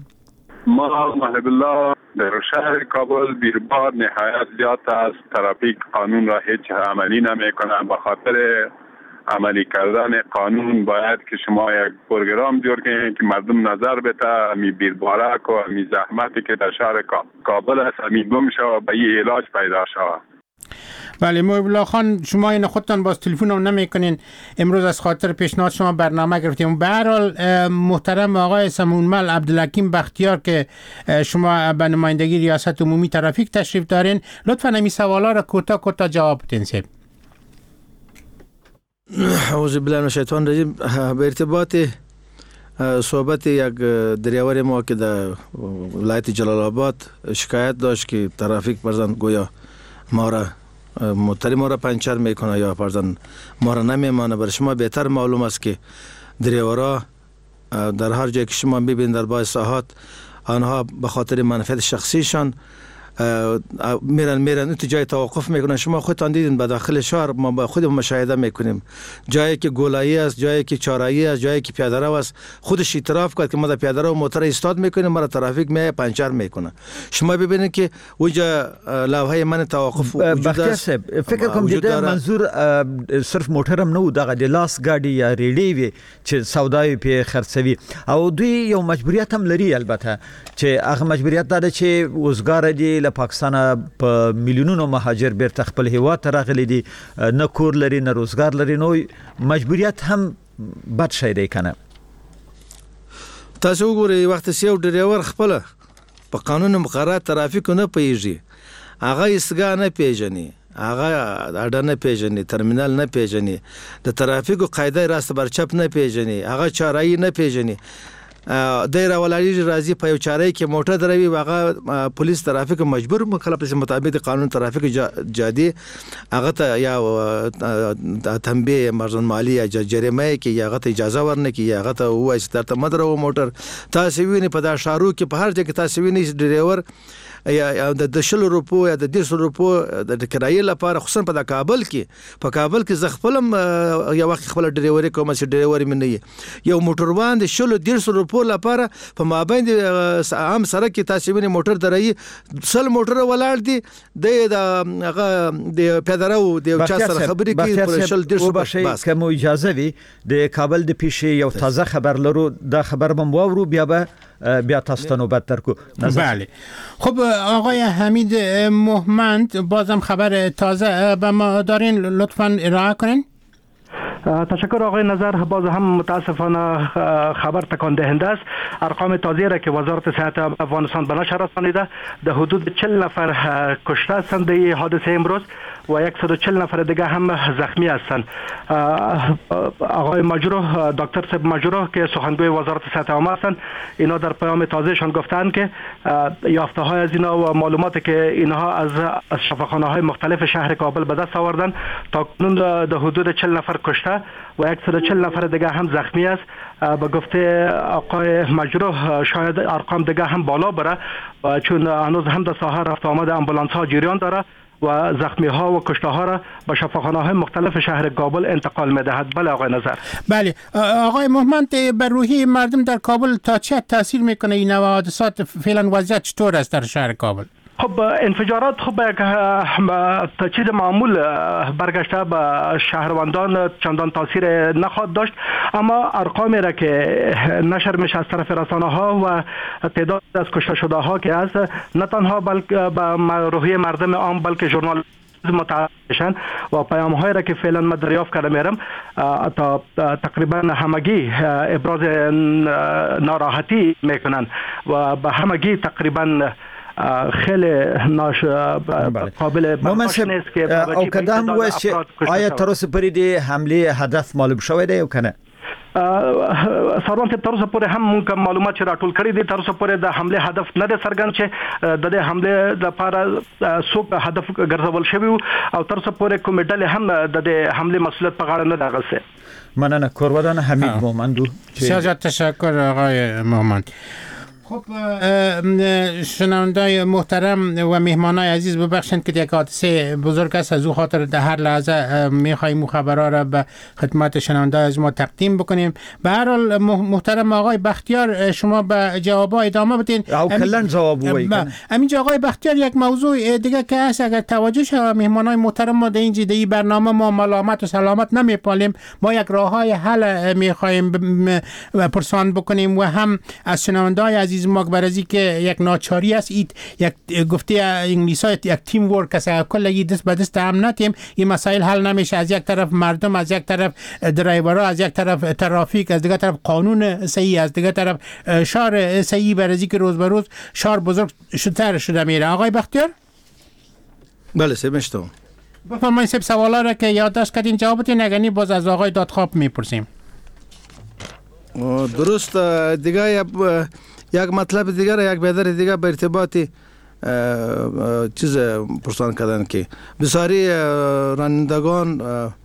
ما محب الله در شهر کابل بیربار نهایت زیاد است. ترافیک قانون را هیچ عملی نمیکنه. به خاطر عملی کردن قانون باید که شما یک پروگرام جور کنید که مردم نظر بده می بیربارک و می زحمتی که در شهر کابل است می گم شود به یه علاج پیدا شود. بله محب الله خان، شما این خودتان باز تلفن هم نمی کنین. امروز از خاطر پیشنهاد شما برنامه گرفتیم. به هر حال محترم آقای سمونمل عبدالحکیم بختیار که شما به نمایندگی ریاست عمومی ترافیک تشریف دارین، لطفاً این سوالا را کوتاه کوتاه جواب بدین. سید اعوذ بالله من الشیطان الرجیم. به ارتباط صحبت یک دریاور ما که در ولایت جلال آباد شکایت داشت که ترافیک پرزن گویا ما را موتری ما را پنچر میکنه یا پرزن ما را نمیمانه. برای شما بهتر معلوم است که دریاورا در هر جایی که شما ببینید در بعض ساحات آنها به خاطر منفعت شخصیشان میرن میرن تو جای توقف میکنن. شما خودتان دیدین به داخل شهر ما با خودمون مشاهده میکنیم، جایی که گولایی است، جایی که چهارراهی است، جایی که پیاده رو است، خودش اعتراف کرد که ما در پیاده رو موتور استاد میکنیم، ما را ترافیک می پنچر میکنه. شما ببینید که اونجا لوحه من توقف وجود است. فکر کوم د منظور صرف موټر هم نه، دغه د لاس ګاډي یا ریډي وي چې سوداوي په خرڅوي او دوی یو مجبوریت هم لري. البته چې هغه مجبوریت دا چې وزګار دي له پاکستان په میلیونونو مهاجر بیرته خپل هیواد ته راغلي دي، نه کور لري نه روزګار لري، نو مجبوریت هم بد شی دی کنه. تاسو وګورئ وخت سیو ډریور خپل په قانون مقررات ترافیک نه پیژي، هغه استګا نه پیژني، هغه اډه نه پیژني، ترمینال نه پیژني، د ترافیکو قاعده راست بر چپ نه پیژني، هغه چارای نه پیژني. دایره ولایي راځي په یو چارې کې موټر دروي هغه پولیس ترافیک مجبور مخالفت مطابق قانون ترافیک جادي هغه ته یا تنبیه مرزن مالی یا جریمه کې یا هغه ته اجازه ورنه کې یا هغه ته وایي چې ترته مدرو موټر تاسو ویني په دا شارو کې په هر ځای کې تاسو ویني ډرایور یا د شل روپو یا د دیرش روپو د کرایې لپاره خصوصا په کابل کې په کابل کې ز خپلم یو وخت خپل ډرایوري کوم چې ډرایوري منې یو موټروان د شل دیرش روپو لپاره په مابین عام سره کې تاسو ویني موټر درایي سل موټر ولاړ دي د هغه د پیدرو د چا سره خبرې کې پر شل دیرش روپو بس کوم اجازه وي د کابل د پیښې یو تازه خبر لرو دا خبر بم وورو بیا به بیا تاسو ته نوبت درکو. بله خب آقای حمید مهمند بازم خبر تازه به ما دارین لطفاً ارائه کنین. تشکر آقای نظر. باز هم متاسفانه خبر تکان دهنده است. ارقام تازه را که وزارت صحت افغانستان به نشر رسانیده در حدود چهل نفر کشته هستند در حادثه امروز و صد و چهل نفر دیگه هم زخمی هستند. آقای مجروح دکتر صاحب مجروح که سخنگوی وزارت صحت عامه هستند اینا در پیام تازهشان گفتند که یافته های از اینا و معلوماتی که اینها از شفاخانه های مختلف شهر کابل به دست آوردن تا کنون در حدود چهل نفر کشته و صد و چهل نفر دیگه هم زخمی است. به گفته آقای مجروح شاید ارقام دیگه هم بالا بره چون هنوز هم در ساحه رفت آمد امبولانس ها جریان داره و زخمی ها و کشته ها را به شفاخانه های مختلف شهر کابل انتقال میدهد. بله آقای نظر. بله آقای مهمند بر روحی مردم در کابل تا چه تاثیر میکنه این حادثات؟ فعلا وضعیت چطور است در شهر کابل؟ خب انفجارات خب یک چیز معمول برگشته به شهروندان چندان تاثیر نخواهد داشت اما ارقامی را که نشر میشه از طرف رسانه ها و تعداد از کشته شده ها که از نه تنها بلکه به روحیه مردم عام بلکه ژورنال متعلقشن و پیام های را که فعلا من دریافت کرده میرم تا تقریبا همگی ابراز ناراحتی میکنن و به همگی تقریبا خیلی ناش قابل برداشت نیست که او کدام واسه آیا تر اوسه پرې د حمله هدف معلوم شوی دی او کنه؟ سروان تر اوسه پورې هم موږ معلومات چې راټول کړي دي تر اوسه پورې د حمله هدف نه دی څرګند چې د دې حمله لپاره څوک هدف ګرځول شوی او تر اوسه پورې کوم ډلې هم د دې حمله مسؤلیت په غاړه نه ده اخیسته. مننه کورودان حمید مومندو. بسیار تشکر آقای مومند. خب شنوندای محترم و مهمانای عزیز ببخشند که یک حادثه بزرگ است از او خاطر در هر لحظه میخوایم او خبرها را به خدمت شنوندای از ما تقدیم بکنیم. به هر حال محترم آقای بختیار شما به جوابا ادامه بدین. او کلن جواب وای کنه. همینجا آقای بختیار یک موضوع دیگه که هست اگر توجه شد مهمانای محترم ما در این جدی برنامه ما ملامت و سلامت نمیپالیم ما یک راههای حل میخوایم پرسان بکنیم و هم از شنوندای عزیز ما برازی که یک ناچاری است اید یک گفته انگلیسا یک تیم ورک است کلی دست به دست هم نتیم این مسائل حل نمیشه. از یک طرف مردم از یک طرف درایورها از یک طرف ترافیک از دیگه طرف قانون صحیح از دیگه طرف شهر صحیح برازی که روز به روز شهر بزرگ شدتر شده میره. آقای بختیار بله سمشتم بفرمایید سب سوالا را که یادداشت کردین جواب بدین اگه باز از آقای دادخواب میپرسیم. درست دیگه یک مطلب دیگر یک بیدر دیگر به ارتباط چیز پرسان کردن که بسیاری رانندگان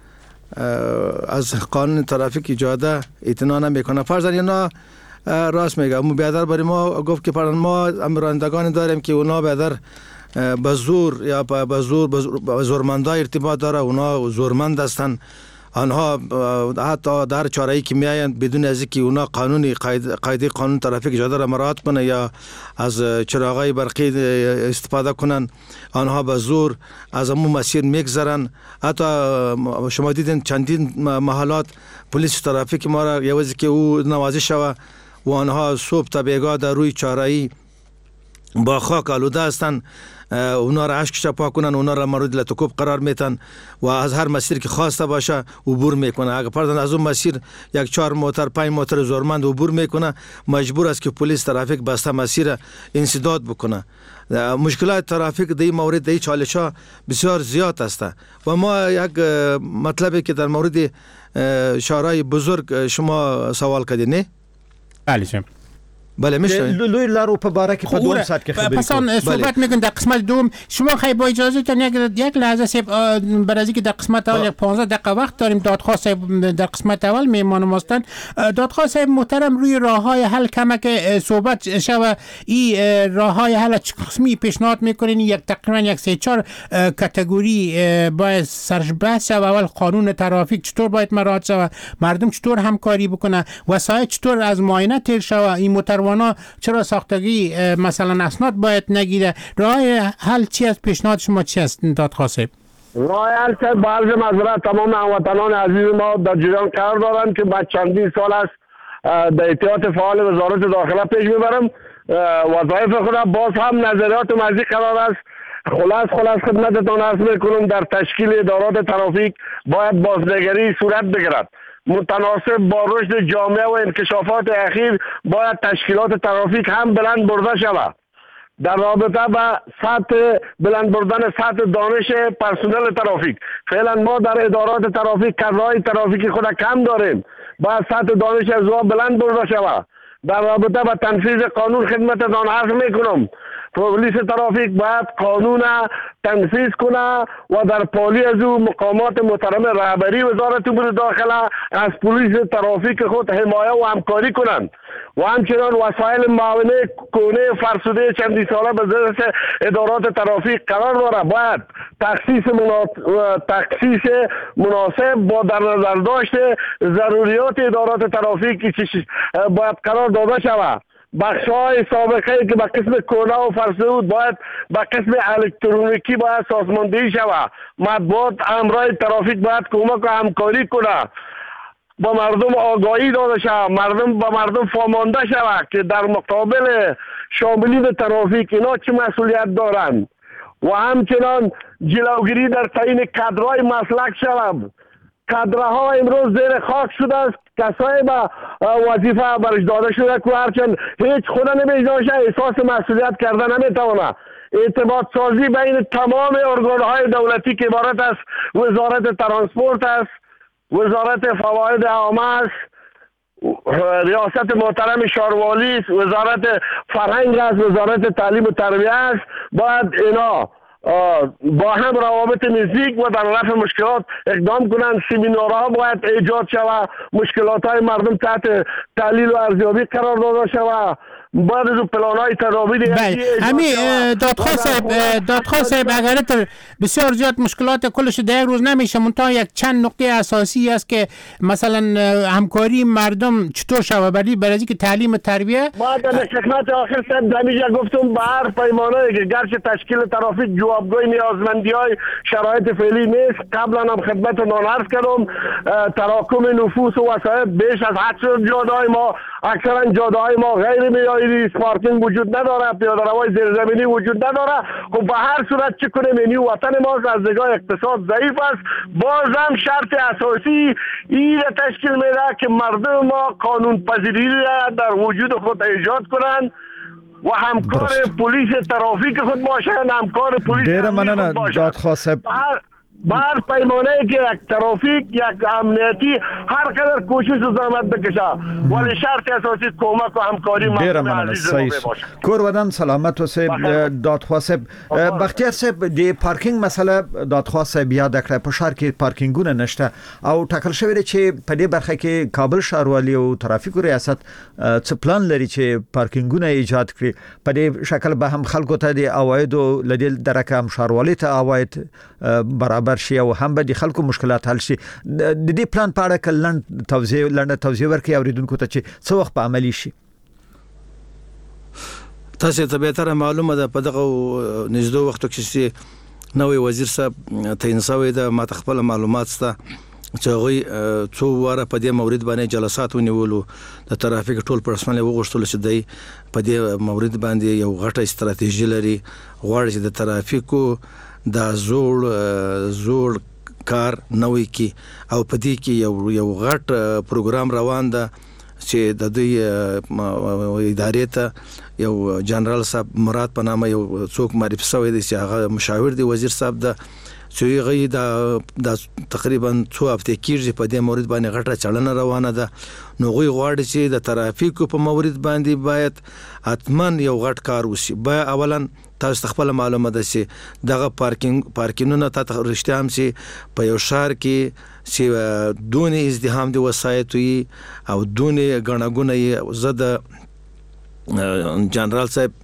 از قانون ترافیک جاده اعتنا نمیکنه. فرضاً اینا راست میگه مو بیادر برای ما گفت که پران ما رانندگان داریم که اونا بیادر به زور یا به زور به زورمندای ارتباط داره اونا زورمند هستن آنها حتی در چاره‌ای که میآیند بدون از اینکه اونا قانونی قاعده قانون ترافیک جاده را مراعات کنه یا از چراغای برقی استفاده کنن آنها به زور از همون مسیر میگذرن. حتی شما دیدین چندین محلات پلیس ترافیک ما را یوازی که او نوازش شوه و آنها صبح تا بیگاه در روی چاره‌ای با خاک آلوده هستند اونا را اشک شپا کنن اونا را مورد لتکوب قرار میتن و از هر مسیر که خواسته باشه عبور میکنه. اگر پردن از اون مسیر یک چهار موتر پنج موتر زورمند عبور میکنه مجبور است که پلیس ترافیک بسته مسیر انسداد بکنه. مشکلات ترافیک در این مورد در این چالش ها بسیار زیاد است و ما یک مطلبی که در مورد شهرهای بزرگ شما سوال کردین نه؟ بله شم. بله میشه لوی لارو په باره کې په دوم ساعت کې خبرې پسان صحبت میکنم در قسمت دوم. شما خیلی با اجازهتون یک یک لحظه سیب برای اینکه در قسمت اول یک پانزده دقیقه وقت داریم. دادخواه صاحب در قسمت اول میهمان ماستن. دادخواه صاحب محترم روی راههای حل کمک صحبت شوه. این راههای حل چه قسمی پیشنهاد میکنین؟ یک تقریبا یک سه چهار کاتگوری باید سرش بحث شوه. اول قانون ترافیک چطور باید مراعات شوه، مردم چطور همکاری بکنه، وسایل چطور از معاینه تیر شوه، این موتروانا چرا ساختگی مثلا اسناد باید نگیره. راه حل چی است؟ پیشنهاد شما چی است دادخواه صاحب؟ راه حل که بعض معذرت تمام هموطنان عزیز ما در جریان قرار دارند که بعد چندین سال است در اطلاعات فعال وزارت داخله پیش میبرم. وظایف خود باز هم نظریات مزی قرار است. خلاص خلاص خدمتتان عرض میکنم در تشکیل ادارات ترافیک باید بازنگری صورت بگیرد. متناسب با رشد جامعه و انکشافات اخیر باید تشکیلات ترافیک هم بلند برده شود. در رابطه با سطح بلند بردن سطح دانش پرسنل ترافیک، فعلا ما در ادارات ترافیک کادرهای ترافیکی خود کم داریم. باید سطح دانش از او بلند برده شود. در رابطه با تنفیذ قانون خدمتتان عرض میکنم پلیس ترافیک باید قانون تنفیذ کنه و در پالی از او مقامات محترم رهبری وزارت امور داخله از پلیس ترافیک خود حمایه و همکاری کنند و همچنان وسایل معاونه کونه فرسوده چندی ساله به دست ادارات ترافیک قرار داره. باید تخصیص مناسب تخصیص مناسب با در نظر داشته ضروریات ادارات ترافیک باید قرار داده شود. بخش‌های سابقه که به قسم کونه و فرسود باید به قسم الکترونیکی باید سازماندهی شود. مطبوعات امرای ترافیک باید کمک و همکاری کنه، با مردم آگاهی داده شود، مردم با مردم فهمانده شود که در مقابل شاملین ترافیک اینا چه مسئولیت دارند و همچنان جلوگیری در تعیین کادرهای مسلک شود. کادرها امروز زیر خاک شده است. کسایی با وظیفه برش داده شده که هرچند هیچ خود نمی‌دانه احساس مسئولیت کردن نمیتونه. ارتباط سازی بین تمام ارگان‌های دولتی که عبارت است وزارت ترانسپورت است، وزارت فواید عامه است، ریاست محترم شاروالی است، وزارت فرهنگ است، وزارت تعلیم و تربیت است، باید اینا با هم روابط نزدیک و در رفع مشکلات اقدام کنند. سمینارها باید ایجاد شود، مشکلات های مردم تحت تحلیل و ارزیابی قرار داده شود. بعد از پلان‌های تدابیر همین دادخواه صاحب دادخواه صاحب اگر بسیار زیاد مشکلات کلش در روز نمیشه، منتها یک چند نقطه اساسی است که مثلا همکاری مردم چطور شود برای برای که تعلیم و تربیه. ما در خدمت آخر صاحب دمیجا گفتم به هر پیمانه که گرچه تشکیل ترافیک جوابگوی نیازمندی‌های شرایط فعلی نیست. قبلا هم خدمت نان عرض کردم تراکم نفوس و وسایل بیش از حد شد. جاده‌های ما اکثرا جاده‌های ما غیر معیاری پارکینگ وجود نداره، پیاده روی زیرزمینی وجود نداره. خب به هر صورت چه کنیم این وطن ما از نگاه اقتصاد ضعیف است. باز هم شرط اساسی این تشکیل میده که مردم ما قانون پذیری را در وجود خود ایجاد کنند و همکار پلیس ترافیک خود باشند، همکار پلیس ډیر مننه دادخواه صاحب. بر پیمانه که یک ترافیک یک امنیتی هر قدر کوشش و زحمت بکشه ولی شرط اساسی کمک و همکاری مردم عزیز ما باشه. کور ودان سلامت و صاحب دادخواه صاحب. بختیار صاحب د پارکینګ مسله دادخواه صاحب یاد کړه. په شهر کې پارکینګونه نشته او ټاکل شوی دی چې په دې برخه کې کابل ښاروالي او ترافیکو ریاست څه پلان لري چې پارکینګونه ایجاد کړي. په دې شکل به هم خلکو ته د عوایدو لدې درکه هم ښاروالي ته عواید برابر شي او هم به د خلکو مشکلات حل شي. د دې پلان په اړه کلن توضیح لنډه توضیح ورکړئ اوریدونکو ته چې څه وخت په عملی شي. تاسو ته به تر معلومه ده په دغه نږدې وخت کې نوې وزیر صاحب تعین شوی ده. ما خپل معلومات سته چې غوي څو واره په دې مورید باندې جلسات ونیولو. د ترافیک ټول پرسنل وغوښتل چې دی په دې مورید باندې یو غټه استراتیژي لري. غواړي چې د ترافیکو دا زوړ زوړ کار نوې کی او په دې کې یو یو غټ پروګرام روان ده چې د دوی ادارې ته یو جنرال صاحب مراد په نامه یو څوک معرفي شوی دی چې هغه مشاور دی وزیر صاحب ده چې غي دا د تقریبا څو هفته کېږي په دې مورید باندې غټه چلنه روانه ده. نو غوي غواړي چې د ترافیکو په مورید باندې باید اتمن یو غټ کار وشي. با اولا تاسو خپل معلومه ده چې دغه پارکینګ پارکینګونه ته رښتیا هم چې په یو شهر کې چې دونه ازدحام دي وسایت وي او دونه غنغونه یې زده جنرال صاحب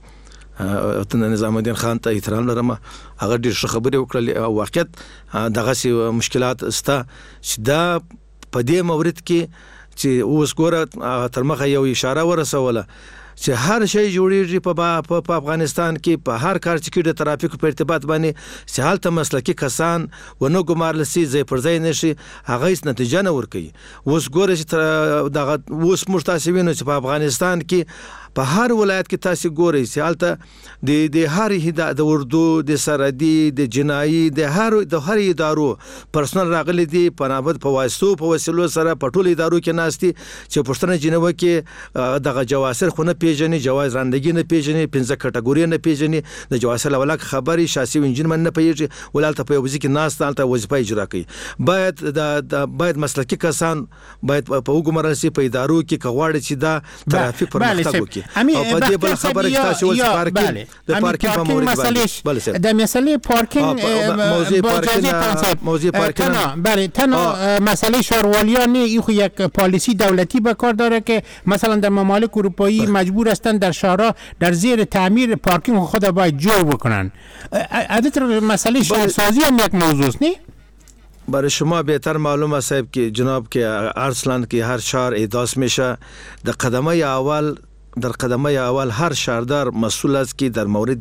ته نظام الدین خان ته احترام لرم. هغه ډېر ښه خبرې وکړلې او واقعیت دغه سي مشکلات استا چې دا په دې مورید کې چې اوس ګوره تر مخه یو اشاره ورسوله چې هر شی جوړیږي په په افغانستان کې په هر کار چې د ترافیکو په ارتباط باندې چې حالت مسلکی کسان ونه ګمارل سي ځای پر ځای نشي هغه هیڅ نتیجه نه ورکوي. اوس ګوره چې دغه اوس موږ تاسو وینو چې په افغانستان کې په هر ولایت کې تاسو ګورئ چې حالت د د هر هدا د اردو د سرحدي د جنایي د هر د هر ادارو پرسنل راغلي دي په نابود په واسطو په وسیلو سره په ټولو ادارو کې ناشتي چې پښتنه جنوب کې دغه جواسر خو نه پیژني جواز رانندګي نه پیژني پنځه کټګوري نه پیژني د جواسر ولک خبري شاسي انجن من نه پیژني ولالته په وځي کې ناشته الته وظیفه اجرا کوي. باید د باید مسلکي کسان باید په وګمرل سي په ادارو کې کغواړي چې دا ترافیک پرمختګ وکړي. او په دې بل خبره چې تاسو ول پارکینګ د پارکینګ په مورید باندې د مسلې پارکینګ موضوع پارکینګ موضوع پارکینګ بله تنها مسئله شهروالیان این خو یک پالیسی دولتی به کار داره که مثلا در ممالک اروپایی مجبور هستند در شهرها در زیر تعمیر پارکینگ خود باید جور بکنن. عادت مسئله شهرسازی هم یک موضوع است نه؟ برای شما بهتر معلوم است که جناب که ارسلان که هر شهر احداث میشه در قدمه اول در قدمه اول هر شهردار مسئول است که در مورد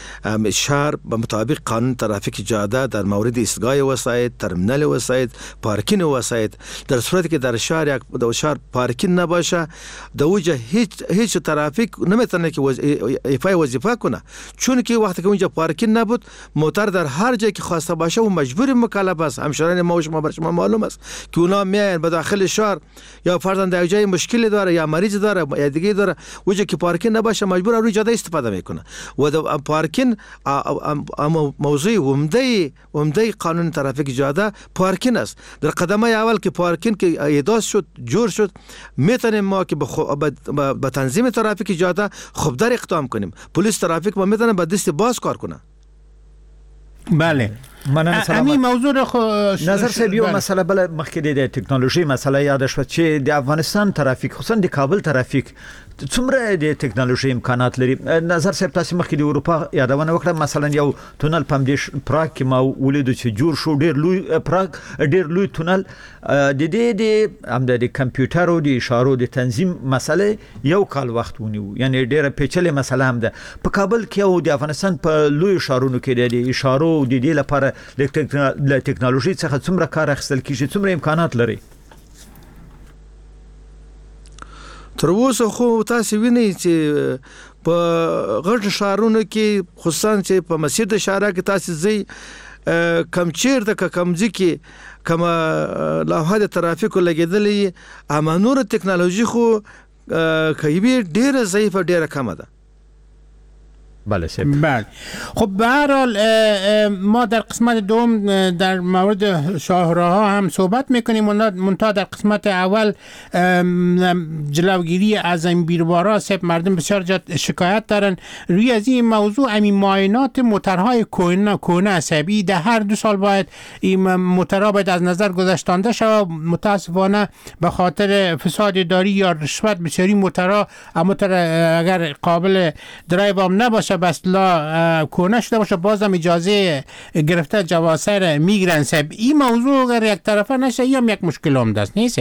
شهر به مطابق قانون ترافیک جاده در مورد ایستگاه وسایط، ترمینال وسایط، پارکینگ وسایط در صورتی که در شهر یک در شهر پارکینگ نباشه در اونجا هیچ هیچ ترافیک نمیتونه که وز... ایفای وظیفه کنه، چون که وقتی که اونجا پارکینگ نبود موتر در هر جایی که خواسته باشه و مجبور مکلف است. همشهران ما و شما بر شما معلوم است که اونا میاین به داخل شهر یا فرضاً در جای مشکلی داره یا مریض داره یا دیگه داره وجه که پارکینگ نباشه مجبور روی جاده استفاده میکنه و در پارکینگ موضوع عمده عمده قانون ترافیک جاده پارکینگ است. در قدمه اول که پارکینگ که احداث شد جور شد میتونیم ما که به تنظیم ترافیک جاده خوب در اقدام کنیم. پلیس ترافیک ما میتونه به دست باز کار کنه. بله امی موضوع رو خو نظر سه بیو مسئله بل مخکې د ټکنالوژي مسئله یاد شو چې د افغانستان ترافیک خصوصا د کابل ترافیک څومره د ټکنالوژي امکانات لري. نظر سه تاسو مخکې د اروپا یادونه وکړه مثلا یو تونل پمدیش پراګ کې ما ولیدو چې جوړ شو ډیر لوی پراګ ډیر لوی تونل د دې د هم د کمپیوټر او د اشارو د تنظیم مسئله یو کال وخت ونیو یعنی ډیره پیچلې مسئله هم ده. په کابل کې او د افغانستان په لوی اشارونو کې د اشارو د دې لپاره د ټکنالوژي څخه څومره کار اخیستل کیږي څومره امکانات لري؟ تر اوسه خو تاسو وینئ چې په غټ شهرونو کې خصوصا چې په مسجد اشاره کې تاسو زی کم چیر د کمځي کې کما لوحه د ترافیکو لګیدلې امانور ټکنالوژي خو کوي ډیره ضعیفه ډیره کمه ده. بله بله خب به هر حال ما در قسمت دوم در مورد شاهراها هم صحبت میکنیم. منتها در قسمت اول جلوگیری از این بیروبارا سب مردم بسیار جد شکایت دارن روی از این موضوع. همین معاینات موترهای کهنه کهنه سبی در هر دو سال باید این موترها باید از نظر گذاشتانده شود. متاسفانه به خاطر فساد اداری یا رشوت بسیاری موترها موتر اگر قابل درایو هم نباشه بس لا کونه شده باشه بازم اجازه گرفته جواسر میگیرن. سب این موضوع اگر یک طرفه نشه یا یک مشکل هم دست نیست.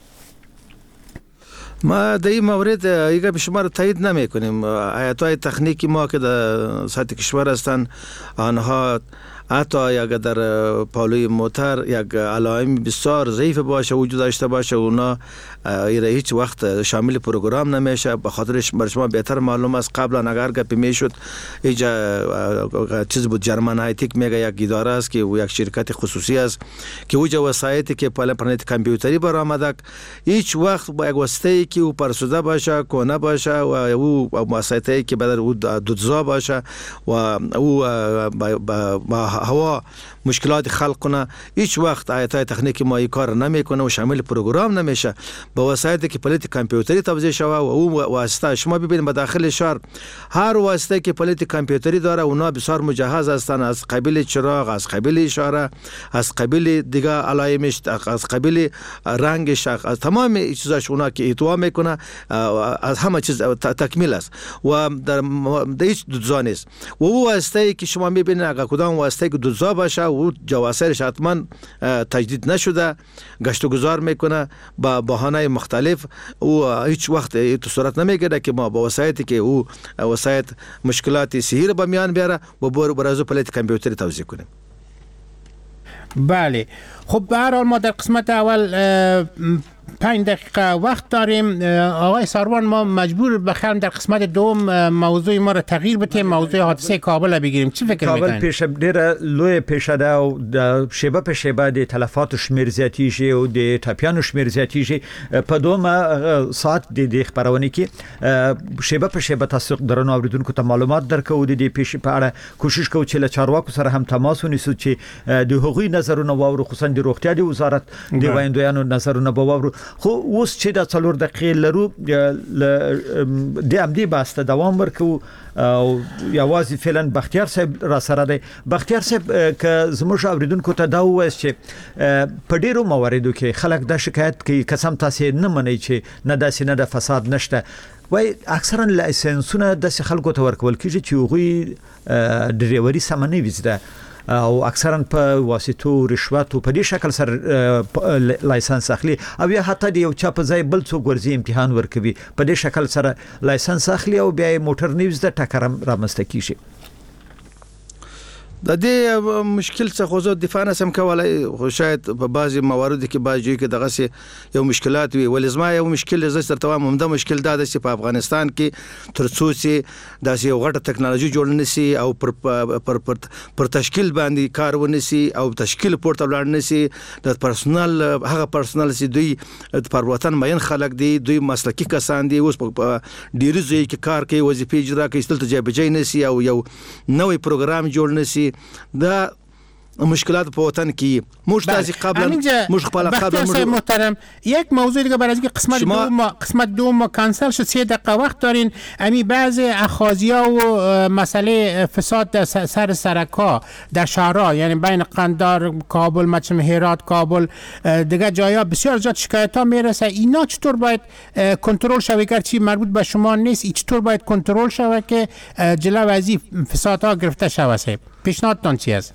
ما در این مورد ایگه به شما را تایید نمی کنیم. آیت‌های تکنیکی ما که در سطح کشور هستند آنها حتی اگر در پالوی موتر یک علائم بسیار ضعیف باشه وجود داشته باشه اونا هیچ وقت شامل پروگرام نمیشه. به خاطرش بر شما بهتر معلوم است قبلا اگر گپی میشد اینجا چیز بود جرمن هایتک میگه یک اداره است که یک شرکت خصوصی است که اونجا وسایتی که پاله پرنت کامپیوتری برآمده هیچ وقت با یک واسطه‌ای که او پرسوده باشه کونه باشه و او وسایتی که بدر او دودزا باشه و او با هوا مشکلات خلق کنه، هیچ وقت آیت‌های تکنیکی ما این کار نمیکنه و شامل پروگرام نمیشه. با وسایلی که پلیت کامپیوتری توزیع شوه و اون واسطه شما ببینید به داخل شهر هر واسطه که پلیت کامپیوتری داره اونا بسیار مجهز هستند، از قبیل چراغ، از قبیل اشاره، از قبیل دیگه علائمش، از قبیل رنگش، از تمام چیزاش اونا که اتوا میکنه از همه چیز تکمیل است و در هیچ دزدی نیست. و او واسطه که شما میبینید اگر کدام واسطه که دزدی باشه و جواسرش حتما تجدید نشده گشت و گذار میکنه با بهانه مختلف و هیچ وقت تو صورت نمیگیره که ما با وسایتی که او وسایت مشکلات صحی رو به میان بیاره و بر برازو پلیت کامپیوتری توزیع کنیم. بله خب به هر حال ما در قسمت اول پنج دقیقه وقت داریم. آقای ساروان ما مجبور بخوایم در قسمت دوم موضوع ما را تغییر بدیم، موضوع حادثه کابل بگیریم. چی فکر می‌کنید؟ کابل پیش ډیره لوی پیش ده او د شیبه په شیبه د تلفات شمیر زیاتیږي او د ټاپیانو شمیر زیاتیږي. په دومره ساعت د خبرونه کې شیبه په شیبه تاسو درنو اوریدونکو ته معلومات درکو د دې پیش په اړه کوشش کوو چې له چارواکو سره هم تماس ونیسو چې د حقوقي نظرونه واورو، خصوصا د روغتیا د وزارت د وایندویانو نظرونه واورو. خو اوس چې د څلور دقیقې لرو د امدی باسته دوام ورکو او یوازې فعلا بختیار صاحب را سره دی. بختیار صاحب که زموږ اوریدونکو ته دا وایي چې په ډیرو مواردو کې خلک دا شکایت کوي قسم تاسو نه منئ چې نه داسې نه د فساد نشته، وای اکثرا لایسنسونه د خلکو ته ورکول کیږي چې هغوی ډریوري سم نه وزده او اکثرا په واسطو رشوت او په دې شکل سره لایسنس اخلي او یا حتی د یو چا په ځای بل څوک ورزي امتحان ورکوي، په دې شکل سره لایسنس اخلي او بیا موټر نیوز د ټکر رامنځته کیږي. د دې مشکل څخه خو دفاع نسم کولای، خو شاید په بعضی مواردو کې بعضی کې دغه سي یو مشکلات وي. ولزما یو مشکل زه سره تمام همدا مشکل دا د په افغانستان کې ترڅو سي داسې یو غټه ټکنالوژي جوړ نشي او پر پر پر, پر تشکیل باندې کار ونیسي او تشکیل پورته ولاړ نشي د پرسونل هغه پرسونل سي دوی پر وطن مین خلک دي، دوی مسلکي کسان دي، اوس په ډیری ځای کې کار کوي، وظیفې اجرا کوي، ستل تجابجای نشي او یو نوې پروګرام جوړ نشي. دا مشکلات په وطن کې موږ تاسو قبلا موږ خپل قبلا موږ محترم یک موضوع دیگه برای اینکه قسمت دوم قسمت دوم کانسل شد سه دقیقه وقت دارین. امی بعضی اخاذی‌ها و مسئله فساد در سر سرک‌ها در شهرها یعنی بین قندار، کابل، مچم هرات، کابل دیگه جایا بسیار زیاد شکایت‌ها میرسه. اینا چطور باید کنترل شود؟ اگر چی مربوط به شما نیست ای چطور باید کنترل شود که جلو از این فسادها گرفته شود؟ پیشنهادتان چی است؟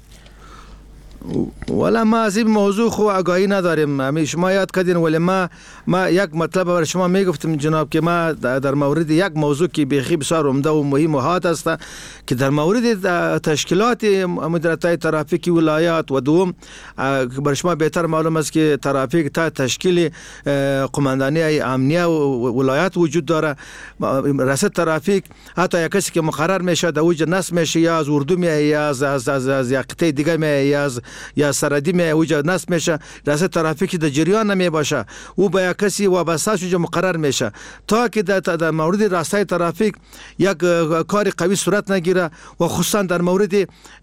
ولی ما از این موضوع خو آگاهی نداریم. همین شما یاد کردین ولی ما ما یک مطلب برای شما میگفتم جناب که ما در مورد یک موضوع که بخی بسیار عمده و مهم و حاد است که در مورد تشکیلات مدیریت ترافیکی ولایات و دوم برای شما بهتر معلوم است که ترافیک تا تشکیل قماندانی امنیه و ولایات وجود داره. رئیس ترافیک حتی یک کسی که مقرر میشه در اوج نصب میشه یا از اردو میه یا از از از, از یک قطعه دیگه میه یا از یا سرحدی می اوج نصب میشه، رئیس ترافیک در جریان نمی باشه او با یک کسی وابسته شده مقرر میشه تا که در مورد راستای ترافیک یک کار قوی صورت نگیره و خصوصا در مورد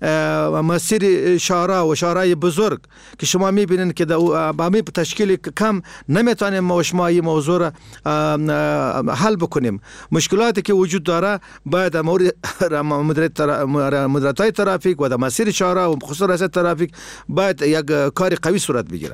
مسیر شارع و شارع بزرگ که شما میبینید که با می تشکیل کم نمیتونیم ما شما این موضوع را حل بکنیم. مشکلاتی که وجود داره باید در مورد مدیریت ترافیک و در مسیر شارع و خصوصا رئیس ترافیک باید یک کاری قوی صورت بگیره.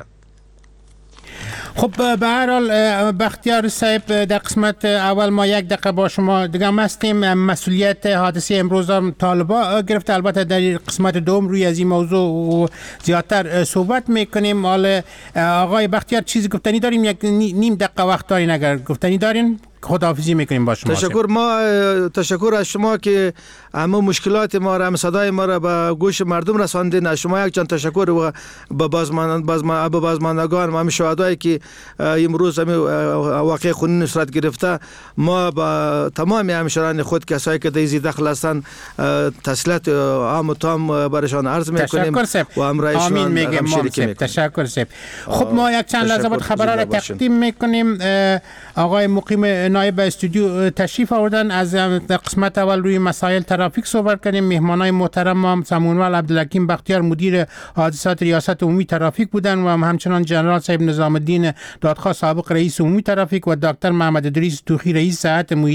خب به هر حال بختیار صاحب در قسمت اول ما یک دقیقه با شما دیگه هستیم. مسئولیت حادثه امروز طالبا گرفته، البته در قسمت دوم روی از این موضوع زیادتر صحبت میکنیم. حال آقای بختیار چیزی گفتنی داریم؟ یک نیم دقیقه وقت دارین اگر گفتنی دارین خداحافظی میکنیم با شما. تشکر. ما تشکر از شما که همه مشکلات ما را، صدای ما را به گوش مردم رساندین. از شما یک چند تشکر و به بازمان بازمان به بازماندگان و همه شهدایی که امروز همه واقع خونین صورت گرفته. ما با تمام همشهران خود کسایی که دیزی دخل هستند تسلیت عام و تام برشان عرض میکنیم و امرایشان میگیم. تشکر سپ. خب ما یک چند لحظه بعد خبرها را تقدیم میکنیم. آقای مقیم نایب استودیو تشریف آوردن. از قسمت اول روی مسائل ترافیک صحبت کردیم. مهمانای محترم ما سمونمل عبدالحکیم بختیار مدیر حادثات ریاست عمومی ترافیک بودن و همچنان جنرال صاحب نظام الدین دادخواه سابق رئیس عمومی ترافیک و دکتر محمد ادریس توخی رئیس هیئت محیط